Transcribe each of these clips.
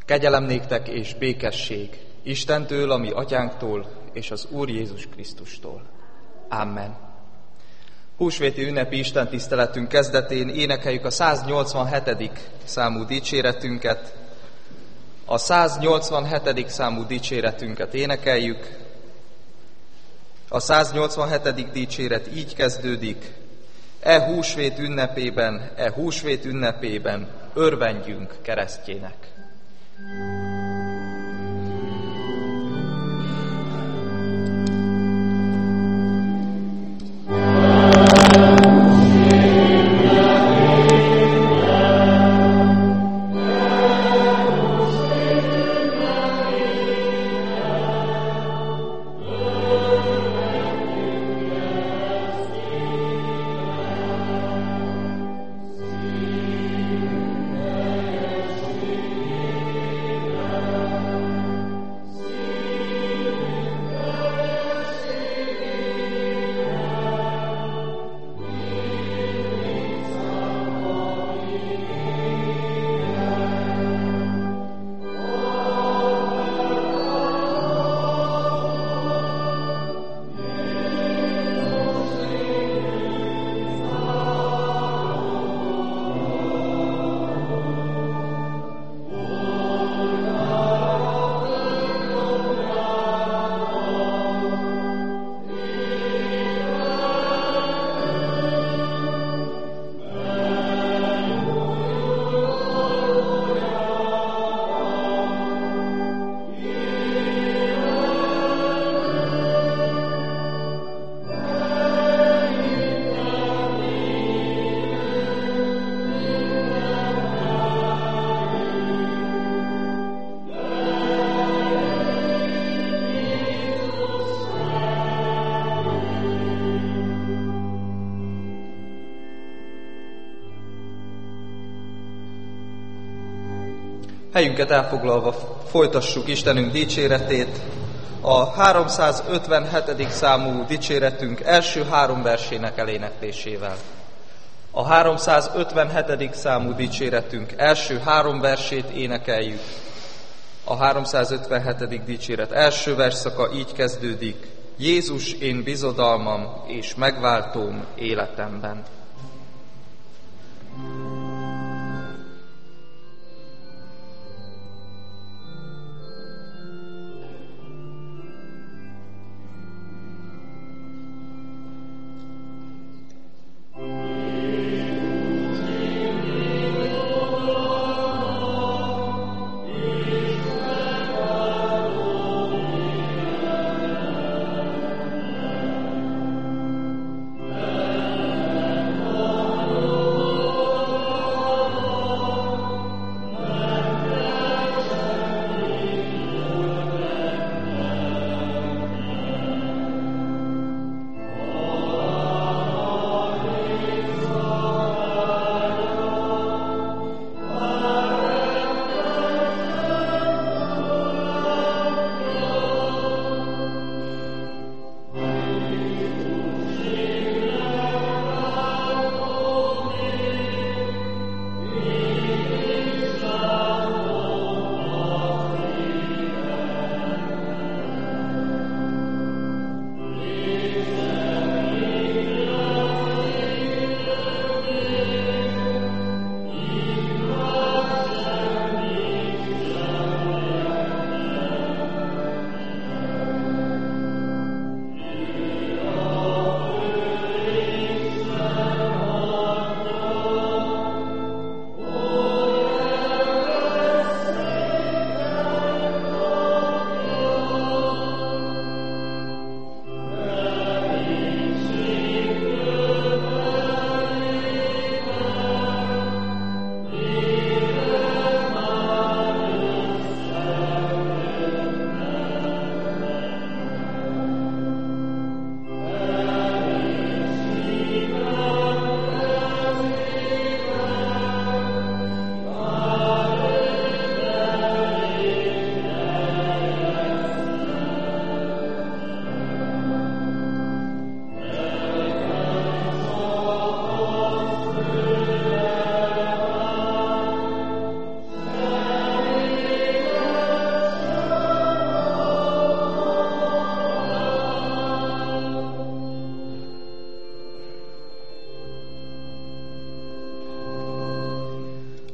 Kegyelem néktek és békesség Istentől, a mi atyánktól, és az Úr Jézus Krisztustól. Amen. Húsvéti ünnepi istentiszteletünk kezdetén énekeljük a 187. számú dicséretünket. A 187. számú dicséretünket énekeljük. A 187. dicséret így kezdődik: E húsvét ünnepében örvendjünk keresztjének. Helyünket elfoglalva folytassuk Istenünk dicséretét. A 357. számú dicséretünk első 3 versének eléneklésével. A 357. számú dicséretünk első 3 versét énekeljük. A 357. dicséret első versszaka így kezdődik: Jézus, én bizodalmam és megváltóm életemben.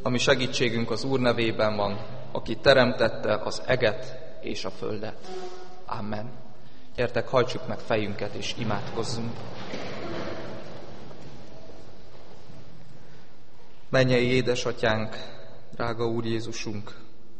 ami segítségünk az Úr nevében van, aki teremtette az eget és a földet. Amen. Gyertek, hajtsuk meg fejünket és imádkozzunk. Mennyei édesatyánk, drága Úr Jézusunk,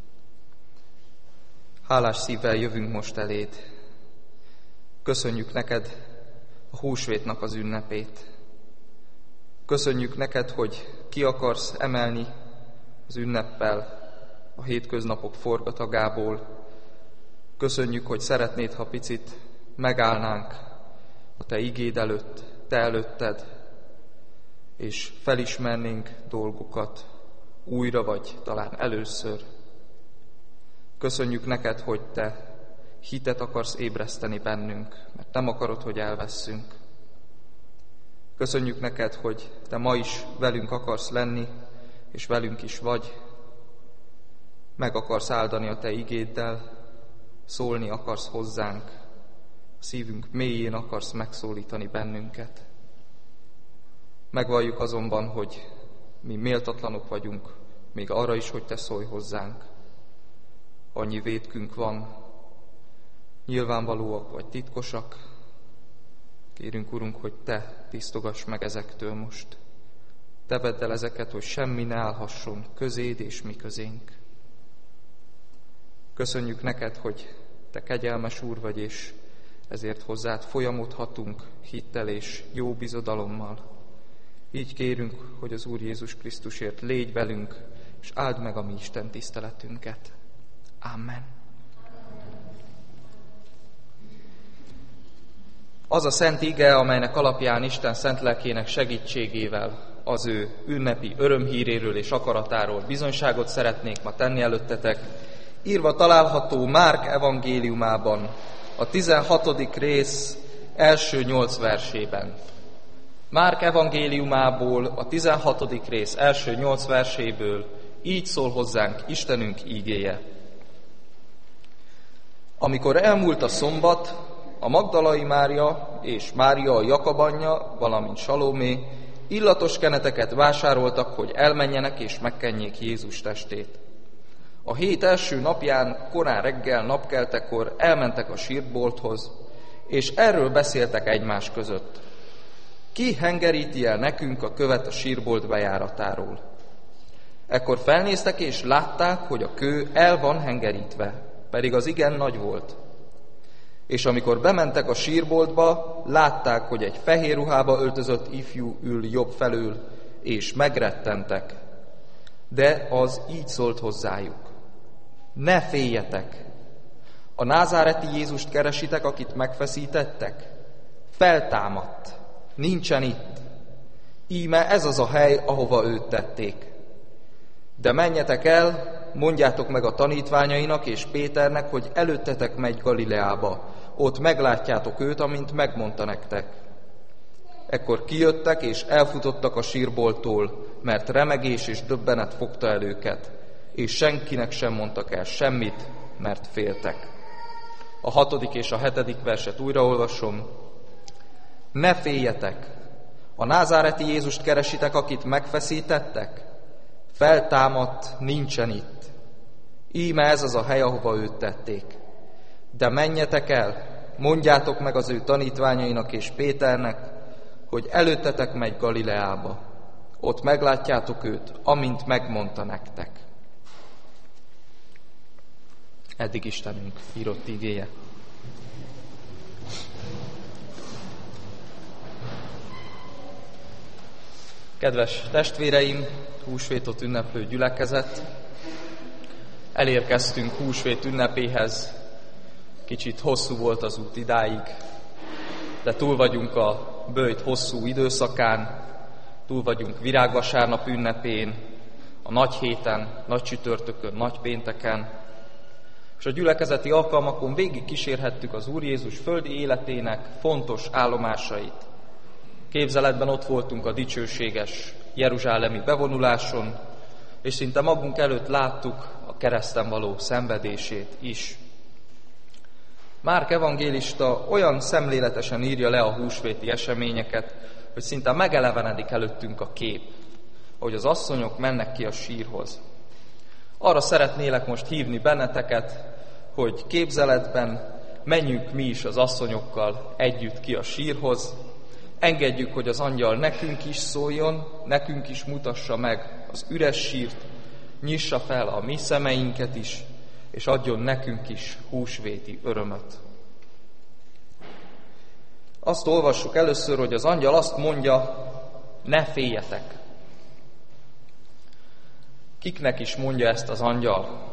hálás szívvel jövünk most eléd. Köszönjük neked a húsvétnak az ünnepét. Köszönjük neked, hogy ki akarsz emelni az ünneppel a hétköznapok forgatagából. Köszönjük, hogy szeretnéd, ha picit megállnánk a te igéd előtt, te előtted, és felismernénk dolgokat újra, vagy talán először. Köszönjük neked, hogy te hitet akarsz ébreszteni bennünk, mert nem akarod, hogy elvesszünk. Köszönjük neked, hogy te ma is velünk akarsz lenni, és velünk is vagy. Meg akarsz áldani a te igéddel, szólni akarsz hozzánk, a szívünk mélyén akarsz megszólítani bennünket. Megvalljuk azonban, hogy mi méltatlanok vagyunk, még arra is, hogy te szólj hozzánk. Annyi vétkünk van, nyilvánvalóak vagy titkosak. Kérünk, Urunk, hogy te tisztogass meg ezektől most. Te vedd el ezeket, hogy semmi ne állhasson közéd és mi közénk. Köszönjük neked, hogy te kegyelmes Úr vagy, és ezért hozzád folyamodhatunk hittel és jó bizodalommal. Így kérünk, hogy az Úr Jézus Krisztusért légy velünk, és áld meg a mi Isten tiszteletünket. Amen. Az a szent ige, amelynek alapján Isten szent lelkének segítségével az ő ünnepi örömhíréről és akaratáról bizonyságot szeretnék ma tenni előttetek, írva található Márk evangéliumában, a 16. rész első 8 versében. Márk evangéliumából, a 16. rész első 8 verséből így szól hozzánk Istenünk ígéje. Amikor elmúlt a szombat, a Magdalai Mária és Mária a Jakab anyja, valamint Salomé illatos keneteket vásároltak, hogy elmenjenek és megkenjék Jézus testét. A hét első napján, korán reggel, napkeltekor elmentek a sírbolthoz, és erről beszéltek egymás között. Ki hengeríti el nekünk a követ a sírbolt bejáratáról? Ekkor felnéztek és látták, hogy a kő el van hengerítve, pedig az igen nagy volt. És amikor bementek a sírboltba, látták, hogy egy fehér ruhába öltözött ifjú ül jobb felől, és megrettentek. De az így szólt hozzájuk: ne féljetek! A názáreti Jézust keresitek, akit megfeszítettek? Feltámadt, nincsen itt. Íme ez az a hely, ahova őt tették. De menjetek el, mondjátok meg a tanítványainak és Péternek, hogy előttetek megy Galileába, ott meglátjátok őt, amint megmondta nektek. Ekkor kijöttek és elfutottak a sírbolttól, mert remegés és döbbenet fogta el őket, és senkinek sem mondtak el semmit, mert féltek. A 6. és a 7. verset újraolvasom. Ne féljetek! A názáreti Jézust keresitek, akit megfeszítettek? Feltámadt, nincsen itt. Íme ez az a hely, ahova őt tették. De menjetek el, mondjátok meg az ő tanítványainak és Péternek, hogy előttetek megy Galileába. Ott meglátjátok őt, amint megmondta nektek. Eddig Istenünk írott igéje. Kedves testvéreim, húsvétot ünneplő gyülekezet, elérkeztünk húsvét ünnepéhez. Kicsit hosszú volt az út idáig, de túl vagyunk a böjt hosszú időszakán, túl vagyunk virágvasárnap ünnepén, a nagy héten, nagy csütörtökön, nagy pénteken, és a gyülekezeti alkalmakon végig kísérhettük az Úr Jézus földi életének fontos állomásait. Képzeletben ott voltunk a dicsőséges jeruzsálemi bevonuláson, és szinte magunk előtt láttuk a kereszten való szenvedését is. Márk evangélista olyan szemléletesen írja le a húsvéti eseményeket, hogy szinte megelevenedik előttünk a kép. ahogy az asszonyok mennek ki a sírhoz. Arra szeretnélek most hívni benneteket, hogy képzeletben menjünk mi is az asszonyokkal együtt ki a sírhoz, engedjük, hogy az angyal nekünk is szóljon, nekünk is mutassa meg az üres sírt, nyissa fel a mi szemeinket is, és adjon nekünk is húsvéti örömöt. Azt olvassuk először, hogy az angyal azt mondja, ne féljetek. Kiknek is mondja ezt az angyal?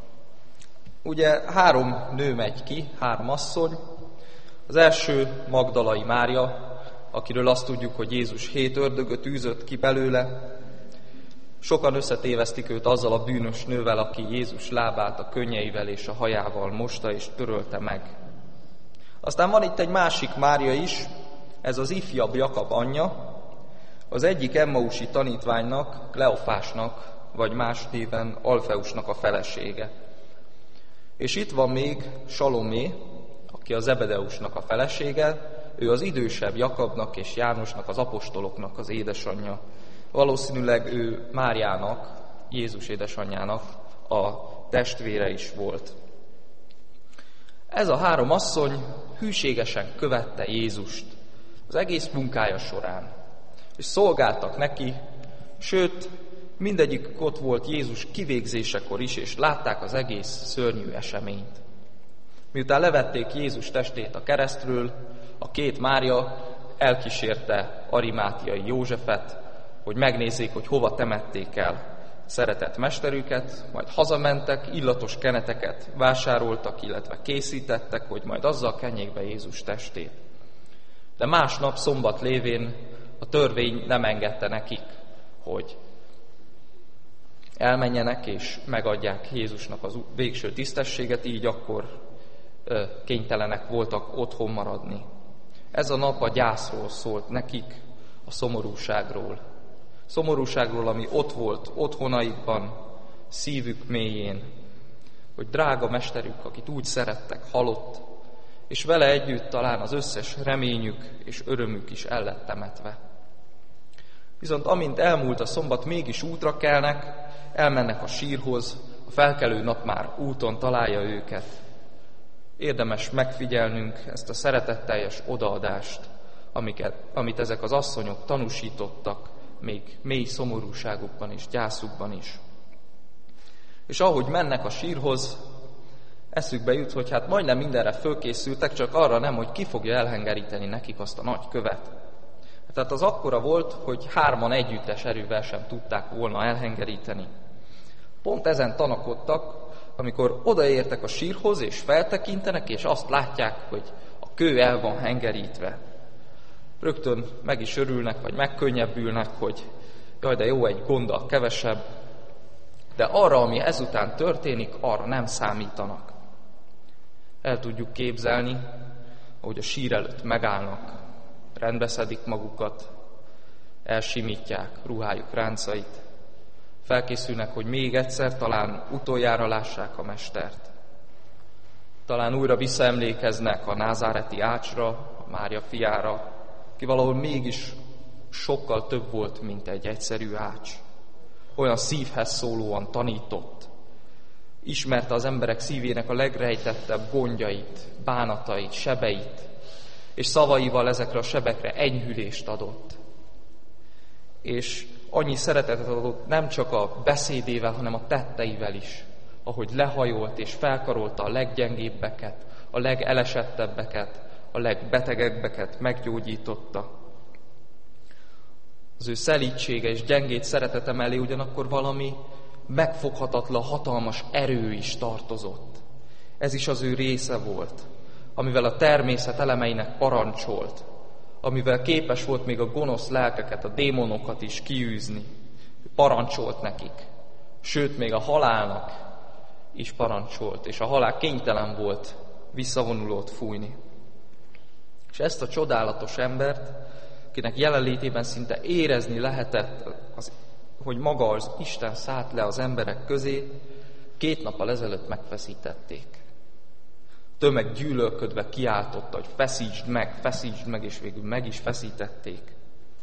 Ugye 3 nő megy ki, 3 asszony. Az első Magdalai Mária, akiről azt tudjuk, hogy Jézus 7 ördögöt űzött ki belőle. Sokan összetévesztik őt azzal a bűnös nővel, aki Jézus lábát a könnyeivel és a hajával mosta és törölte meg. Aztán van itt egy másik Mária is, ez az ifjabb Jakab anyja, az egyik emmausi tanítványnak, Kleofásnak, vagy más néven Alfeusnak a felesége. És itt van még Salomé, aki a Zebedeusnak a felesége, ő az idősebb Jakabnak és Jánosnak, az apostoloknak az édesanyja. Valószínűleg ő Máriának, Jézus édesanyjának a testvére is volt. Ez a 3 asszony hűségesen követte Jézust az egész munkája során, és szolgáltak neki, sőt, mindegyik ott volt Jézus kivégzésekor is, és látták az egész szörnyű eseményt. Miután levették Jézus testét a keresztről, a 2 Mária elkísérte Arimátiai Józsefet, hogy megnézzék, hogy hova temették el szeretett mesterüket, majd hazamentek, illatos keneteket vásároltak, illetve készítettek, hogy majd azzal kenjék be Jézus testét. De másnap, szombat lévén a törvény nem engedte nekik, hogy elmenjenek és megadják Jézusnak az végső tisztességet, így akkor kénytelenek voltak otthon maradni. Ez a nap a gyászról szólt nekik, a szomorúságról. Szomorúságról, ami ott volt otthonaikban, szívük mélyén, hogy drága mesterük, akit úgy szerettek, halott, és vele együtt talán az összes reményük és örömük is el lett temetve. Viszont amint elmúlt a szombat, mégis útra kelnek, elmennek a sírhoz, a felkelő nap már úton találja őket. Érdemes megfigyelnünk ezt a szeretetteljes odaadást, amit ezek az asszonyok tanúsítottak, még mély szomorúságukban és gyászukban is. És ahogy mennek a sírhoz, eszükbe jut, hogy hát majdnem mindenre fölkészültek, csak arra nem, hogy ki fogja elhengeríteni nekik azt a nagy követ. Tehát az akkora volt, hogy 3 együttes erővel sem tudták volna elhengeríteni. Pont ezen tanakodtak, amikor odaértek a sírhoz, és feltekintenek, és azt látják, hogy a kő el van hengerítve. Rögtön meg is örülnek, vagy megkönnyebbülnek, hogy jaj, de jó, egy gonddal kevesebb, de arra, ami ezután történik, arra nem számítanak. El tudjuk képzelni, ahogy a sír előtt megállnak, rendbeszedik magukat, elsimítják ruhájuk ráncait, felkészülnek, hogy még egyszer, talán utoljára lássák a mestert. Talán újra visszaemlékeznek a názáreti ácsra, a Mária fiára, ki valahol mégis sokkal több volt, mint egy egyszerű ács. Olyan szívhez szólóan tanított. Ismerte az emberek szívének a legrejtettebb gondjait, bánatait, sebeit, és szavaival ezekre a sebekre enyhülést adott. És annyi szeretetet adott nem csak a beszédével, hanem a tetteivel is, ahogy lehajolt és felkarolta a leggyengébbeket, a legelesettebbeket, a legbetegebbeket meggyógyította. Az ő szelídsége és gyengét szeretete mellé ugyanakkor valami megfoghatatlan, hatalmas erő is tartozott. Ez is az ő része volt, amivel a természet elemeinek parancsolt, amivel képes volt még a gonosz lelkeket, a démonokat is kiűzni. Parancsolt nekik, sőt, még a halálnak is parancsolt, és a halál kénytelen volt visszavonulót fújni. És ezt a csodálatos embert, akinek jelenlétében szinte érezni lehetett, hogy maga az Isten szállt le az emberek közé, 2 nappal ezelőtt megfeszítették. Tömeg gyűlölködve kiáltotta, hogy feszítsd meg, és végül meg is feszítették.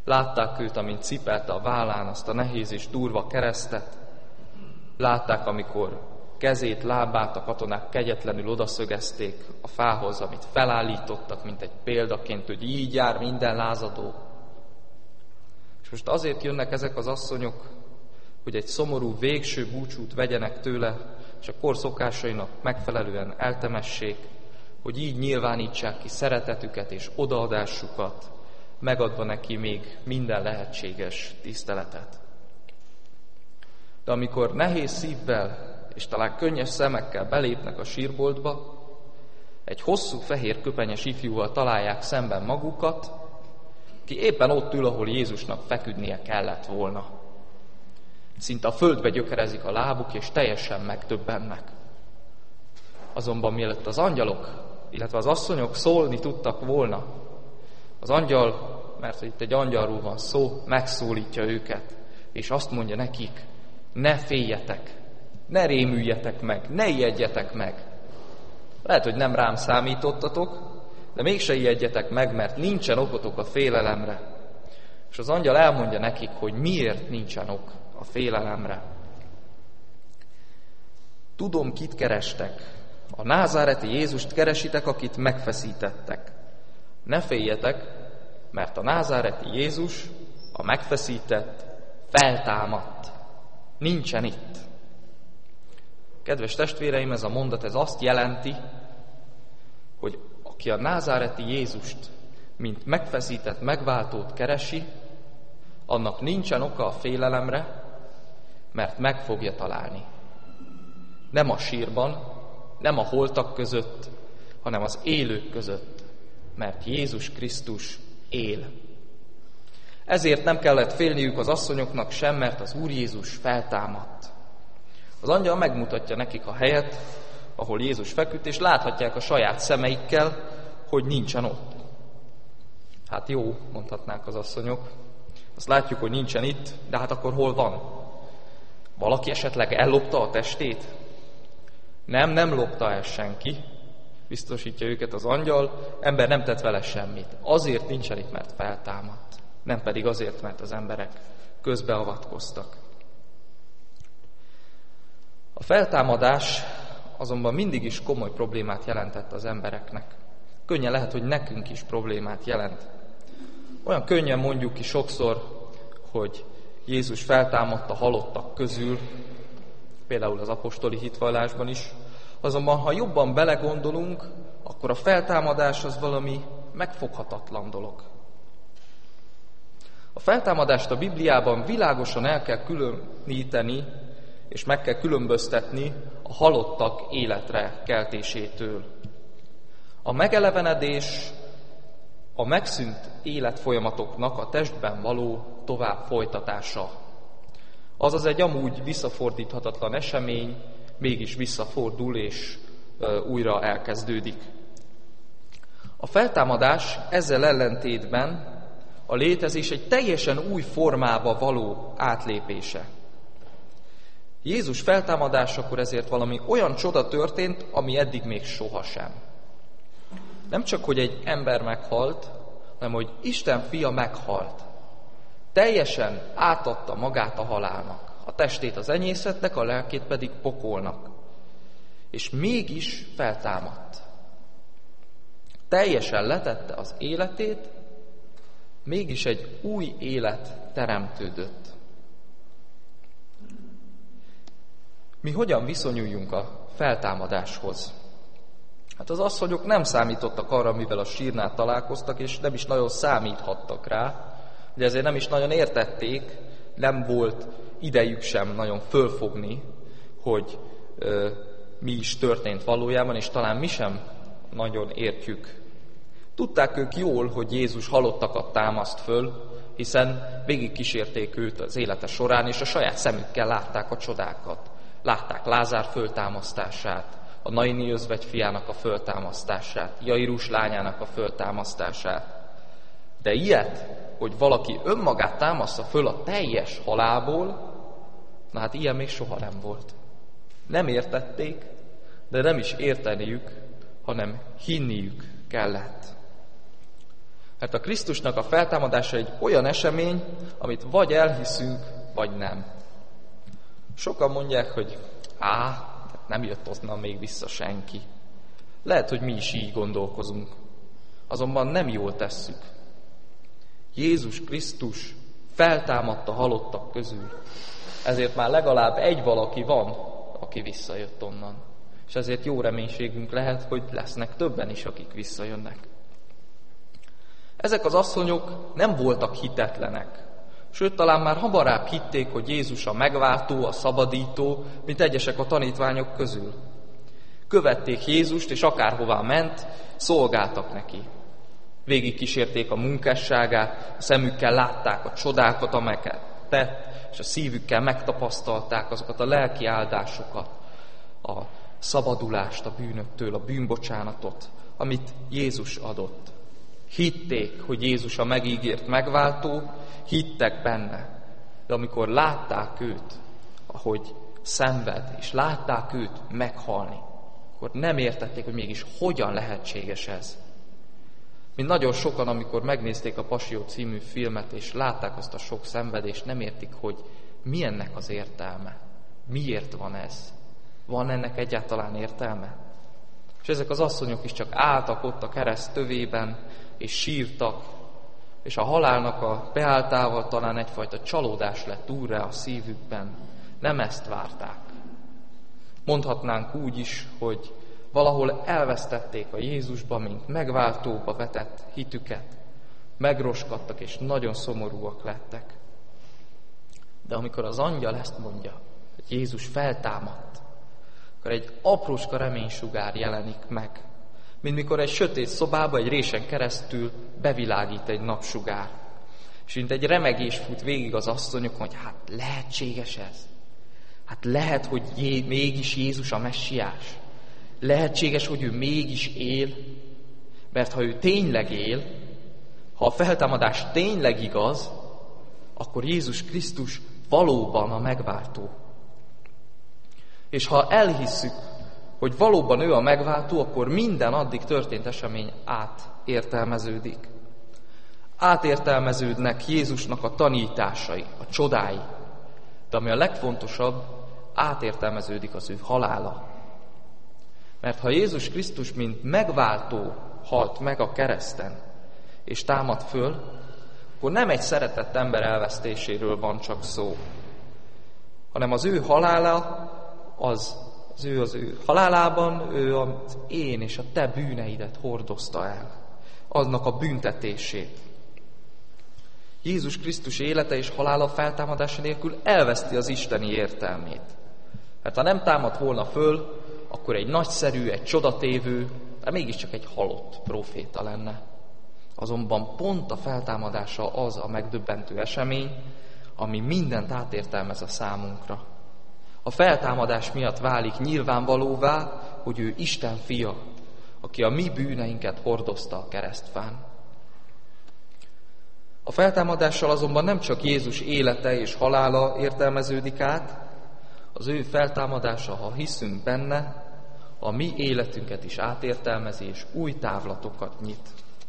Látták őt, amint cipelte a vállán azt a nehéz és durva keresztet. Látták, amikor kezét, lábát a katonák kegyetlenül odaszögezték a fához, amit felállítottak, mint egy példaként, hogy így jár minden lázadó. És most azért jönnek ezek az asszonyok, hogy egy szomorú, végső búcsút vegyenek tőle, és a kor szokásainak megfelelően eltemessék, hogy így nyilvánítsák ki szeretetüket és odaadásukat, megadva neki még minden lehetséges tiszteletet. De amikor nehéz szívvel és talán könnyes szemekkel belépnek a sírboltba, egy hosszú fehér köpenyes ifjúval találják szemben magukat, ki éppen ott ül, ahol Jézusnak feküdnie kellett volna. Szinte a földbe gyökerezik a lábuk, és teljesen megdöbbennek. Azonban mielőtt az angyalok, illetve az asszonyok szólni tudtak volna, az angyal, mert itt egy angyalról van szó, megszólítja őket, és azt mondja nekik: ne féljetek, ne rémüljetek meg, ne ijedjetek meg. Lehet, hogy nem rám számítottatok, de mégse ijedjetek meg, mert nincsen okotok a félelemre. És az angyal elmondja nekik, hogy miért nincsen ok a félelemre. Tudom, kit kerestek. A názáreti Jézust keresitek, akit megfeszítettek. Ne féljetek, mert a názáreti Jézus, a megfeszített, feltámadt. Nincsen itt. Kedves testvéreim, ez a mondat, ez azt jelenti, hogy aki a názáreti Jézust, mint megfeszített megváltót keresi, annak nincsen oka a félelemre, mert meg fogja találni. Nem a sírban, nem a holtak között, hanem az élők között, mert Jézus Krisztus él. Ezért nem kellett félniük az asszonyoknak sem, mert az Úr Jézus feltámadt. Az angyal megmutatja nekik a helyet, ahol Jézus feküdt, és láthatják a saját szemeikkel, hogy nincsen ott. Hát jó, mondhatnák az asszonyok. Azt látjuk, hogy nincsen itt, de hát akkor hol van? Valaki esetleg ellopta a testét? Nem lopta el senki, biztosítja őket az angyal, ember nem tett vele semmit. Azért nincsen itt, mert feltámadt, nem pedig azért, mert az emberek közbeavatkoztak. A feltámadás azonban mindig is komoly problémát jelentett az embereknek. Könnyen lehet, hogy nekünk is problémát jelent. Olyan könnyen mondjuk ki sokszor, hogy Jézus feltámadt a halottak közül, például az apostoli hitvallásban is. Azonban, ha jobban belegondolunk, akkor a feltámadás az valami megfoghatatlan dolog. A feltámadást a Bibliában világosan el kell különíteni, és meg kell különböztetni a halottak életre keltésétől. A megelevenedés a megszűnt életfolyamatoknak a testben való tovább folytatása. Azaz egy amúgy visszafordíthatatlan esemény, mégis visszafordul és újra elkezdődik. A feltámadás ezzel ellentétben a létezés egy teljesen új formába való átlépése. Jézus feltámadásakor ezért valami olyan csoda történt, ami eddig még sohasem. Nem csak, hogy egy ember meghalt, hanem, hogy Isten fia meghalt. Teljesen átadta magát a halálnak. A testét az enyészetnek, a lelkét pedig pokolnak. És mégis feltámadt. Teljesen letette az életét, mégis egy új élet teremtődött. Mi hogyan viszonyuljunk a feltámadáshoz? Hát az asszonyok nem számítottak arra, mivel a sírnál találkoztak, és nem is nagyon számíthattak rá, de ezért nem is nagyon értették, nem volt idejük sem nagyon fölfogni, hogy mi is történt valójában, és talán mi sem nagyon értjük. Tudták ők jól, hogy Jézus halottakat támaszt föl, hiszen végigkísérték őt az élete során, és a saját szemükkel látták a csodákat. Látták Lázár föltámasztását, a Naini özvegy fiának a föltámasztását, Jairus lányának a föltámasztását. De ilyet, hogy valaki önmagát támaszta föl a teljes halálból, na hát ilyen még soha nem volt. Nem értették, de nem is érteniük, hanem hinniük kellett. Mert a Krisztusnak a feltámadása egy olyan esemény, amit vagy elhiszünk, vagy nem. Sokan mondják, hogy nem jött onnan még vissza senki. Lehet, hogy mi is így gondolkozunk. Azonban nem jól tesszük. Jézus Krisztus feltámadt a halottak közül. Ezért már legalább egy valaki van, aki visszajött onnan. És ezért jó reménységünk lehet, hogy lesznek többen is, akik visszajönnek. Ezek az asszonyok nem voltak hitetlenek. Sőt, talán már hamarabb hitték, hogy Jézus a megváltó, a szabadító, mint egyesek a tanítványok közül. Követték Jézust, és akárhová ment, szolgáltak neki. Végigkísérték a munkásságát, a szemükkel látták a csodákat, amelyeket tett, és a szívükkel megtapasztalták azokat a lelki áldásokat, a szabadulást a bűnöktől, a bűnbocsánatot, amit Jézus adott. Hitték, hogy Jézus a megígért megváltó, hittek benne. De amikor látták őt, ahogy szenved, és látták őt meghalni, akkor nem értették, hogy mégis hogyan lehetséges ez. Mint nagyon sokan, amikor megnézték a Passió című filmet, és látták azt a sok szenvedést, nem értik, hogy mi ennek az értelme. Miért van ez? Van ennek egyáltalán értelme? És ezek az asszonyok is csak álltak ott a kereszt tövében, és sírtak, és a halálnak a beálltával talán egyfajta csalódás lett úrrá a szívükben. Nem ezt várták. Mondhatnánk úgy is, hogy valahol elvesztették a Jézusba, mint megváltóba vetett hitüket, megroskadtak, és nagyon szomorúak lettek. De amikor az angyal ezt mondja, hogy Jézus feltámadt, akkor egy aprócska reménysugár jelenik meg, mint mikor egy sötét szobába egy résen keresztül bevilágít egy napsugár. És mint egy remegés fut végig az asszonyokon, hogy hát lehetséges ez? Hát lehet, hogy mégis Jézus a messiás? Lehetséges, hogy ő mégis él? Mert ha ő tényleg él, ha a feltámadás tényleg igaz, akkor Jézus Krisztus valóban a megváltó. És ha elhisszük, hogy valóban ő a megváltó, akkor minden addig történt esemény átértelmeződik. Átértelmeződnek Jézusnak a tanításai, a csodái. De ami a legfontosabb, átértelmeződik az ő halála. Mert ha Jézus Krisztus, mint megváltó halt meg a kereszten, és támad föl, akkor nem egy szeretett ember elvesztéséről van csak szó, hanem az ő halála, az ő halálában ő az én és a te bűneidet hordozta el, aznak a büntetését. Jézus Krisztus élete és halála feltámadása nélkül elveszti az isteni értelmét. Mert ha nem támad volna föl, akkor egy nagyszerű, egy csodatévő, de mégiscsak egy halott próféta lenne. Azonban pont a feltámadása az a megdöbbentő esemény, ami mindent átértelmez a számunkra. A feltámadás miatt válik nyilvánvalóvá, hogy ő Isten fia, aki a mi bűneinket hordozta a keresztfán. A feltámadással azonban nem csak Jézus élete és halála értelmeződik át, az ő feltámadása, ha hiszünk benne, a mi életünket is átértelmezi és új távlatokat nyit.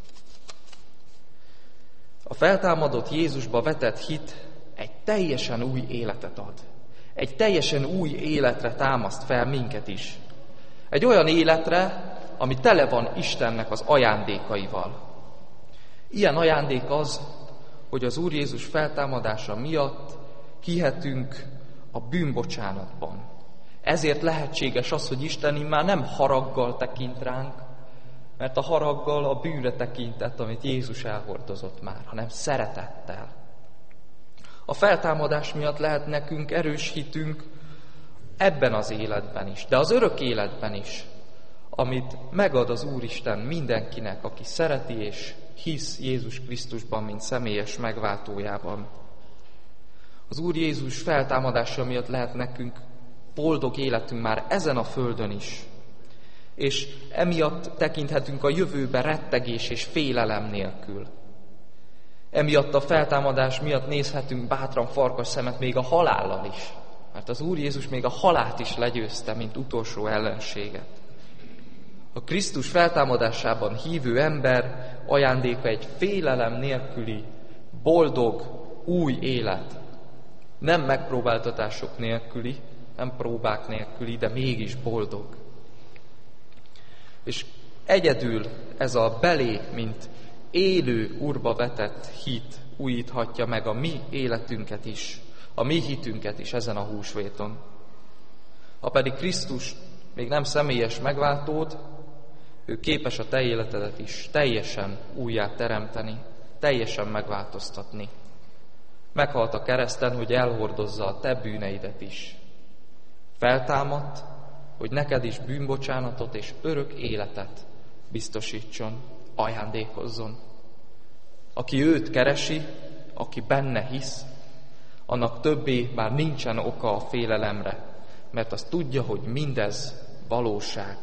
A feltámadott Jézusba vetett hit egy teljesen új életet ad. Egy teljesen új életre támaszt fel minket is. Egy olyan életre, ami tele van Istennek az ajándékaival. Ilyen ajándék az, hogy az Úr Jézus feltámadása miatt hihetünk a bűnbocsánatban. Ezért lehetséges az, hogy Isten immár nem haraggal tekint ránk, mert a haraggal a bűnre tekintett, amit Jézus elhordozott már, hanem szeretettel. A feltámadás miatt lehet nekünk erős hitünk ebben az életben is, de az örök életben is, amit megad az Úristen mindenkinek, aki szereti és hisz Jézus Krisztusban, mint személyes megváltójában. Az Úr Jézus feltámadása miatt lehet nekünk boldog életünk már ezen a földön is, és emiatt tekinthetünk a jövőbe rettegés és félelem nélkül. Emiatt a feltámadás miatt nézhetünk bátran farkas szemet még a halállal is, mert az Úr Jézus még a halált is legyőzte, mint utolsó ellenséget. A Krisztus feltámadásában hívő ember ajándéka egy félelem nélküli, boldog, új élet. Nem megpróbáltatások nélküli, nem próbák nélküli, de mégis boldog. És egyedül ez a belé, mint élő Úrba vetett hit újíthatja meg a mi életünket is, a mi hitünket is ezen a húsvéton. Ha pedig Krisztus még nem személyes megváltód, ő képes a te életedet is teljesen újjá teremteni, teljesen megváltoztatni. Meghalt a kereszten, hogy elhordozza a te bűneidet is. Feltámadt, hogy neked is bűnbocsánatot és örök életet biztosítson, ajándékozzon. Aki őt keresi, aki benne hisz, annak többé már nincsen oka a félelemre, mert azt tudja, hogy mindez valóság.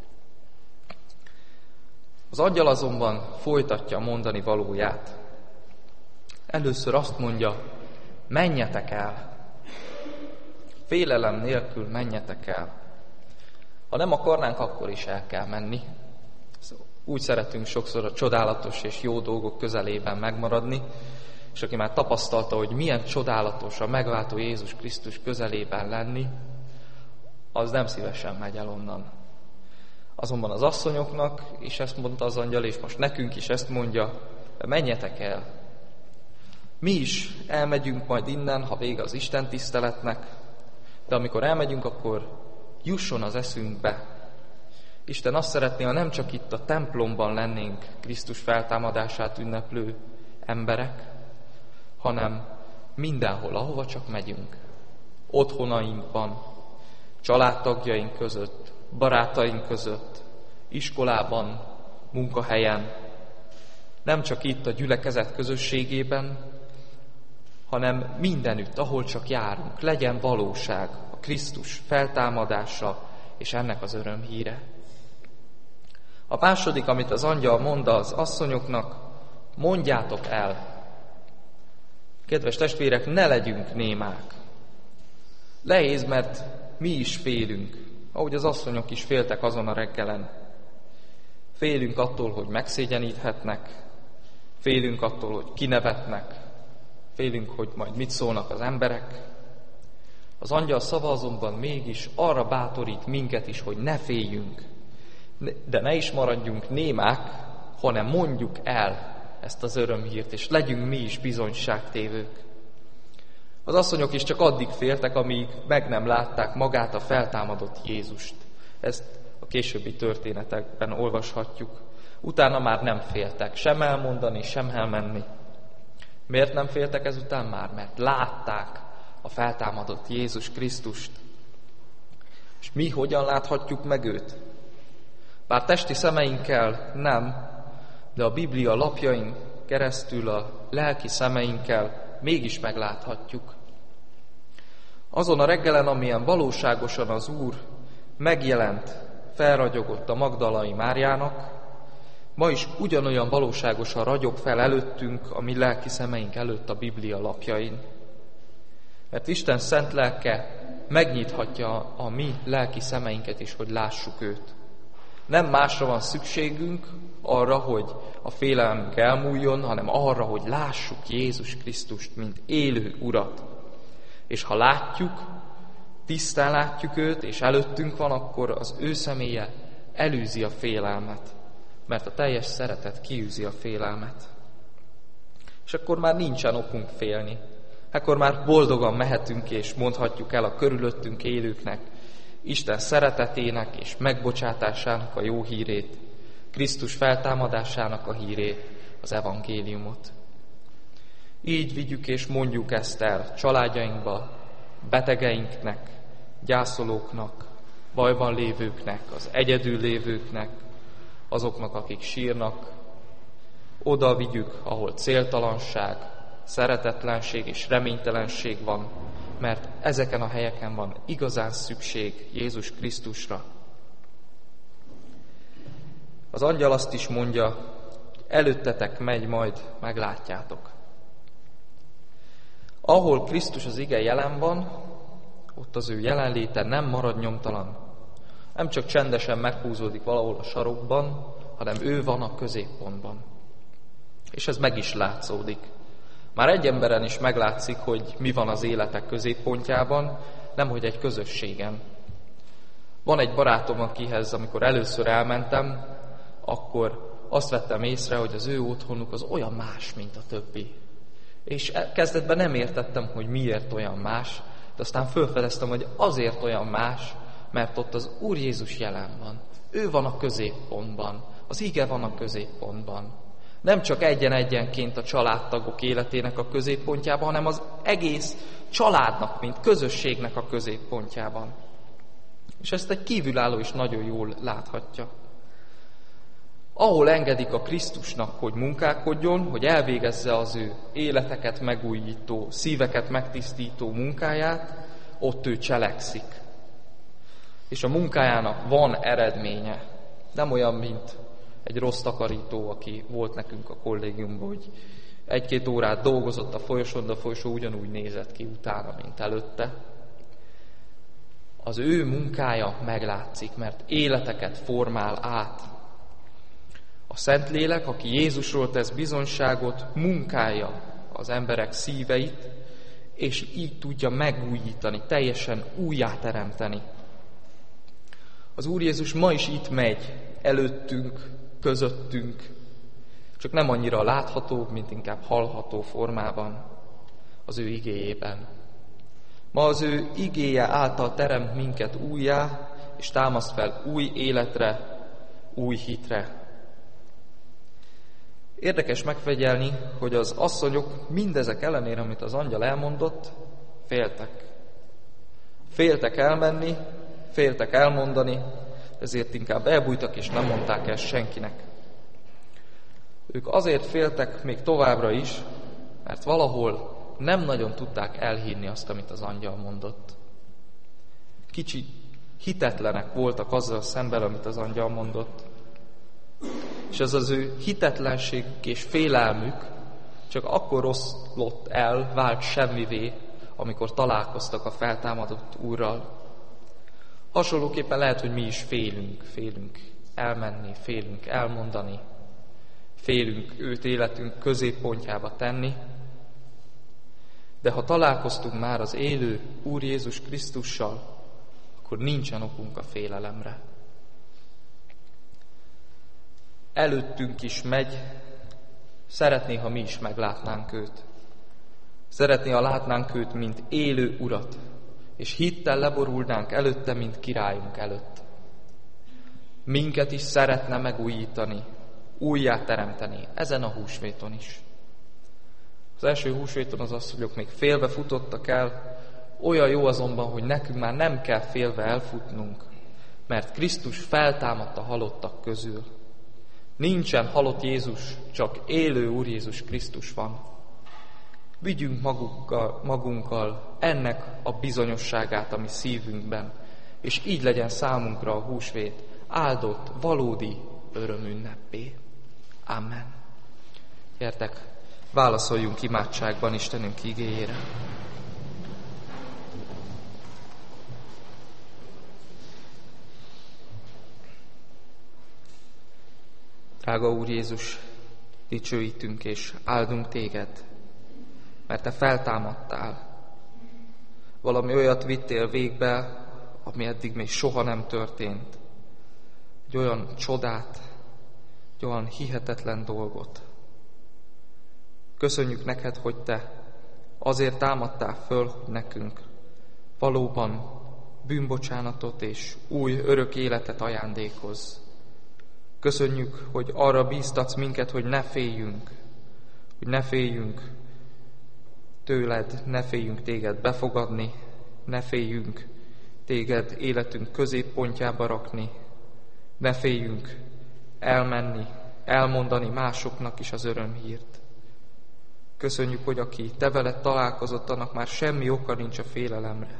Az angyal azonban folytatja mondani valóját. Először azt mondja, menjetek el. Félelem nélkül menjetek el. Ha nem akarnánk, akkor is el kell menni. Úgy szeretünk sokszor a csodálatos és jó dolgok közelében megmaradni, és aki már tapasztalta, hogy milyen csodálatos a megváltó Jézus Krisztus közelében lenni, az nem szívesen megy el onnan. Azonban az asszonyoknak is ezt mondta az angyal, és most nekünk is ezt mondja, menjetek el. Mi is elmegyünk majd innen, ha vége az Isten tiszteletnek, de amikor elmegyünk, akkor jusson az eszünkbe. Isten azt szeretné, ha nem csak itt a templomban lennénk Krisztus feltámadását ünneplő emberek, hanem mindenhol, ahova csak megyünk. Otthonainkban, családtagjaink között, barátaink között, iskolában, munkahelyen, nem csak itt a gyülekezet közösségében, hanem mindenütt, ahol csak járunk, legyen valóság a Krisztus feltámadása és ennek az örömhíre. A második, amit az angyal mond az asszonyoknak, mondjátok el. Kedves testvérek, ne legyünk némák. Nehéz, mert mi is félünk, ahogy az asszonyok is féltek azon a reggelen. Félünk attól, hogy megszégyeníthetnek, félünk attól, hogy kinevetnek, félünk, hogy majd mit szólnak az emberek. Az angyal szava azonban mégis arra bátorít minket is, hogy ne féljünk, de ne is maradjunk némák, hanem mondjuk el ezt az örömhírt, és legyünk mi is bizonyságtévők. Az asszonyok is csak addig féltek, amíg meg nem látták magát a feltámadott Jézust. Ezt a későbbi történetekben olvashatjuk. Utána már nem féltek sem elmondani, sem elmenni. Miért nem féltek ezután már? Mert látták a feltámadott Jézus Krisztust. És mi hogyan láthatjuk meg őt? Bár testi szemeinkkel nem, de a Biblia lapjain keresztül a lelki szemeinkkel mégis megláthatjuk. Azon a reggelen, amilyen valóságosan az Úr megjelent, felragyogott a Magdalai Máriának, ma is ugyanolyan valóságosan ragyog fel előttünk, a mi lelki szemeink előtt a Biblia lapjain. Mert Isten szent lelke megnyithatja a mi lelki szemeinket is, hogy lássuk őt. Nem másra van szükségünk, arra, hogy a félelmünk elmúljon, hanem arra, hogy lássuk Jézus Krisztust, mint élő Urat. És ha látjuk, tisztán látjuk őt, és előttünk van, akkor az ő személye elűzi a félelmet, mert a teljes szeretet kiűzi a félelmet. És akkor már nincsen okunk félni. Akkor már boldogan mehetünk, és mondhatjuk el a körülöttünk élőknek Isten szeretetének és megbocsátásának a jó hírét, Krisztus feltámadásának a hírét, az evangéliumot. Így vigyük és mondjuk ezt el családjainkba, betegeinknek, gyászolóknak, bajban lévőknek, az egyedül lévőknek, azoknak, akik sírnak. Oda vigyük, ahol céltalanság, szeretetlenség és reménytelenség van, mert ezeken a helyeken van igazán szükség Jézus Krisztusra. Az angyal azt is mondja, előttetek megy, majd meglátjátok. Ahol Krisztus az ige jelen van, ott az ő jelenléte nem marad nyomtalan. Nem csak csendesen meghúzódik valahol a sarokban, hanem ő van a középpontban. És ez meg is látszódik. Már egy emberen is meglátszik, hogy mi van az életek középpontjában, nemhogy egy közösségen. Van egy barátom, akihez, amikor először elmentem, akkor azt vettem észre, hogy az ő otthonuk az olyan más, mint a többi. És kezdetben nem értettem, hogy miért olyan más, de aztán felfedeztem, hogy azért olyan más, mert ott az Úr Jézus jelen van. Ő van a középpontban, az ige van a középpontban. Nem csak egyen-egyenként a családtagok életének a középpontjában, hanem az egész családnak, mint közösségnek a középpontjában. És ezt egy kívülálló is nagyon jól láthatja. Ahol engedik a Krisztusnak, hogy munkálkodjon, hogy elvégezze az ő életeket megújító, szíveket megtisztító munkáját, ott ő cselekszik. És a munkájának van eredménye. Nem olyan, mint egy rossz takarító, aki volt nekünk a kollégiumban, hogy 1-2 órát dolgozott a folyosón, de a folyosó ugyanúgy nézett ki utána, mint előtte. Az ő munkája meglátszik, mert életeket formál át. A Szentlélek, aki Jézusról tesz bizonyságot, munkálja az emberek szíveit, és így tudja megújítani, teljesen újjáteremteni. Az Úr Jézus ma is itt megy, előttünk, közöttünk, csak nem annyira látható, mint inkább hallható formában az ő igéjében. Ma az ő igéje által teremt minket újjá, és támaszt fel új életre, új hitre. Érdekes megfigyelni, hogy az asszonyok mindezek ellenére, amit az angyal elmondott, féltek. Féltek elmenni, féltek elmondani, ezért inkább elbújtak és nem mondták el senkinek. Ők azért féltek még továbbra is, mert valahol nem nagyon tudták elhinni azt, amit az angyal mondott. Kicsit hitetlenek voltak azzal szemben, amit az angyal mondott. És ez az ő hitetlenségük és félelmük csak akkor oszlott el, vált semmivé, amikor találkoztak a feltámadott Úrral. Hasonlóképpen lehet, hogy mi is félünk elmenni, félünk elmondani, félünk őt életünk középpontjába tenni, de ha találkoztunk már az élő Úr Jézus Krisztussal, akkor nincsen okunk a félelemre. Előttünk is megy, szeretné, ha mi is meglátnánk őt. Szeretné, ha látnánk őt, mint élő Urat, és hittel leborulnánk előtte, mint királyunk előtt. Minket is szeretne megújítani, újjáteremteni, ezen a húsvéton is. Az első húsvéton az asszonyok még félve futottak el, olyan jó azonban, hogy nekünk már nem kell félve elfutnunk, mert Krisztus feltámadt a halottak közül. Nincsen halott Jézus, csak élő Úr Jézus Krisztus van. Vigyünk magunkkal ennek a bizonyosságát a mi szívünkben, és így legyen számunkra a húsvét áldott, valódi örömünneppé. Amen. Gyertek, válaszoljunk imádságban Istenünk igéjére. Drága Úr Jézus, dicsőítünk és áldunk Téged, mert Te feltámadtál. Valami olyat vittél végbe, ami eddig még soha nem történt. Egy olyan csodát, egy olyan hihetetlen dolgot. Köszönjük neked, hogy Te azért támadtál föl, hogy nekünk valóban bűnbocsánatot és új örök életet ajándékozz. Köszönjük, hogy arra bíztatsz minket, hogy ne féljünk tőled, ne féljünk téged befogadni, ne féljünk téged életünk középpontjába rakni, ne féljünk elmenni, elmondani másoknak is az örömhírt. Köszönjük, hogy aki te veled találkozott, annak már semmi oka nincs a félelemre.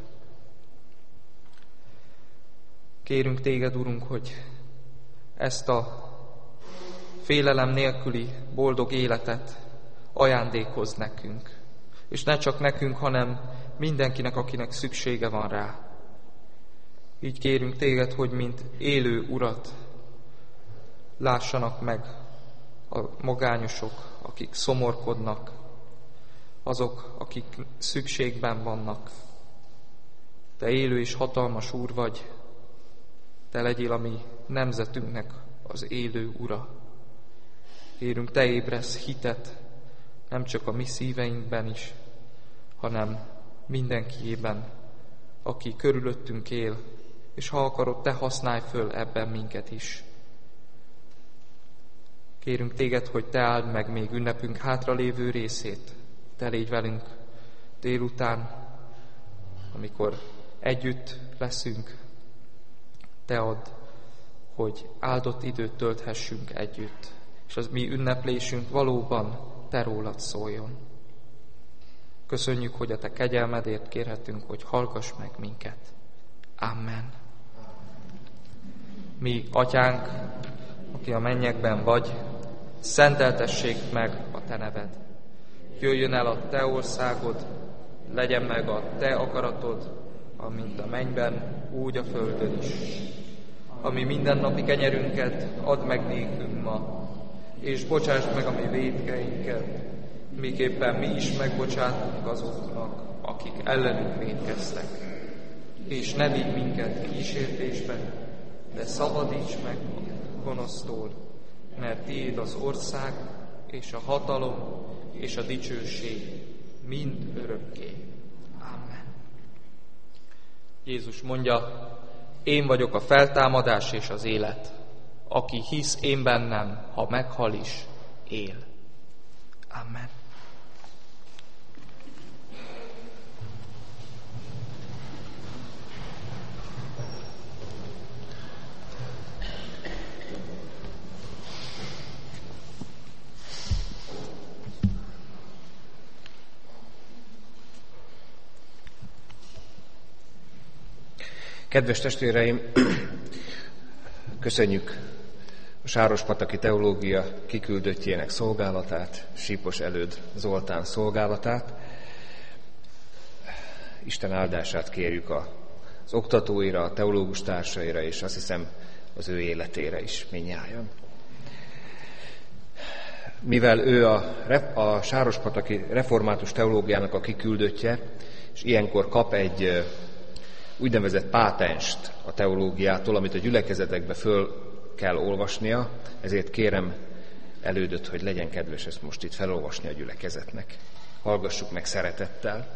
Kérünk téged, Urunk, hogy ezt a félelem nélküli boldog életet ajándékozz nekünk. És ne csak nekünk, hanem mindenkinek, akinek szüksége van rá. Így kérünk téged, hogy mint élő Urat lássanak meg a magányosok, akik szomorkodnak, azok, akik szükségben vannak. Te élő és hatalmas Úr vagy, Te legyél a mi nemzetünknek az élő Ura. Kérünk, Te ébresz hitet, nem csak a mi szíveinkben is, hanem mindenkiében, aki körülöttünk él, és ha akarod, Te használj föl ebben minket is. Kérünk Téged, hogy Te áld meg még ünnepünk hátralévő részét. Te légy velünk délután, amikor együtt leszünk. Te add, hogy áldott időt tölthessünk együtt, és az mi ünneplésünk valóban Te rólad szóljon. Köszönjük, hogy a Te kegyelmedért kérhetünk, hogy hallgass meg minket. Amen. Mi, Atyánk, aki a mennyekben vagy, szenteltessék meg a Te neved. Jöjjön el a Te országod, legyen meg a Te akaratod, amint a mennyben, úgy a földön is. Ami mindennapi kenyerünket add meg nékünk ma, és bocsásd meg a mi vétkeinket, miképpen mi is megbocsátunk azoknak, akik ellenünk vétkeztek. És ne vigy minket kísértésbe, de szabadíts meg a gonosztól, mert Tiéd az ország, és a hatalom, és a dicsőség mind örökké. Amen. Jézus mondja, én vagyok a feltámadás és az élet. Aki hisz én bennem, ha meghal is, él. Amen. Kedves testvéreim, köszönjük a Sárospataki Teológia kiküldöttjének szolgálatát, Sípos Előd Zoltán szolgálatát. Isten áldását kérjük az oktatóira, a teológus társaira, és azt hiszem az ő életére is mindnyájan. Mivel ő a Sárospataki református teológiának a kiküldöttje, és ilyenkor kap egy úgynevezett pátenst a teológiától, amit a gyülekezetekbe föl kell olvasnia, ezért kérem elődöt, hogy legyen kedves ezt most itt felolvasni a gyülekezetnek. Hallgassuk meg szeretettel.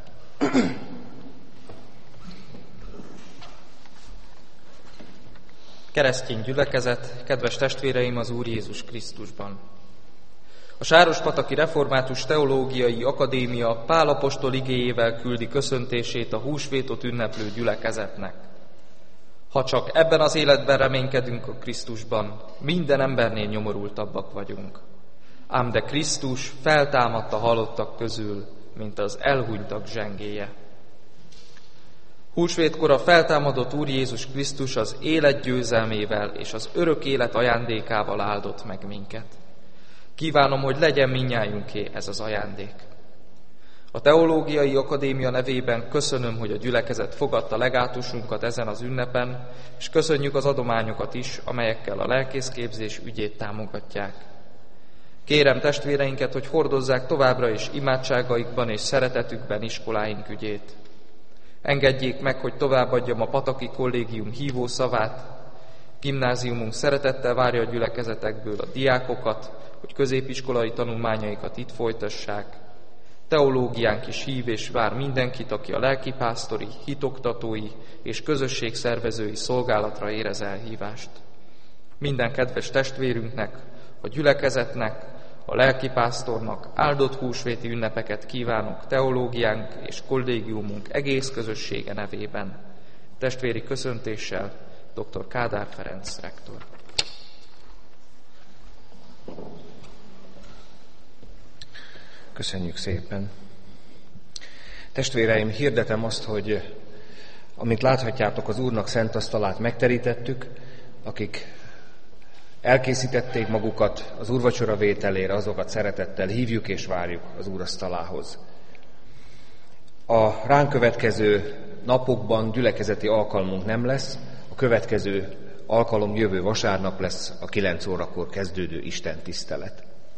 Keresztény gyülekezet, kedves testvéreim az Úr Jézus Krisztusban! A Sárospataki Református Teológiai Akadémia Pál apostol igéjével küldi köszöntését a húsvétot ünneplő gyülekezetnek. Ha csak ebben az életben reménykedünk a Krisztusban, minden embernél nyomorultabbak vagyunk. Ám de Krisztus feltámadt a halottak közül, mint az elhunytak zsengéje. Húsvétkor a feltámadott Úr Jézus Krisztus az élet győzelmével és az örök élet ajándékával áldott meg minket. Kívánom, hogy legyen mindnyájunké ez az ajándék. A Teológiai Akadémia nevében köszönöm, hogy a gyülekezet fogadta legátusunkat ezen az ünnepen, és köszönjük az adományokat is, amelyekkel a lelkészképzés ügyét támogatják. Kérem testvéreinket, hogy hordozzák továbbra is imádságaikban és szeretetükben iskoláink ügyét. Engedjék meg, hogy továbbadjam a Pataki Kollégium hívó szavát. Gimnáziumunk szeretettel várja a gyülekezetekből a diákokat, hogy középiskolai tanulmányaikat itt folytassák. Teológiánk is hív és vár mindenkit, aki a lelkipásztori, hitoktatói és közösségszervezői szolgálatra érez elhívást. Minden kedves testvérünknek, a gyülekezetnek, a lelkipásztornak áldott húsvéti ünnepeket kívánok teológiánk és kollégiumunk egész közössége nevében. Testvéri köszöntéssel dr. Kádár Ferenc rektor. Köszönjük szépen. Testvéreim, hirdetem azt, hogy amint láthatjátok, az Úrnak szent asztalát megterítettük, akik elkészítették magukat az úrvacsora vételére, azokat szeretettel hívjuk és várjuk az úrasztalához. A ránk következő napokban gyülekezeti alkalmunk nem lesz, a következő alkalom jövő vasárnap lesz a 9 órakor kezdődő istentisztelet.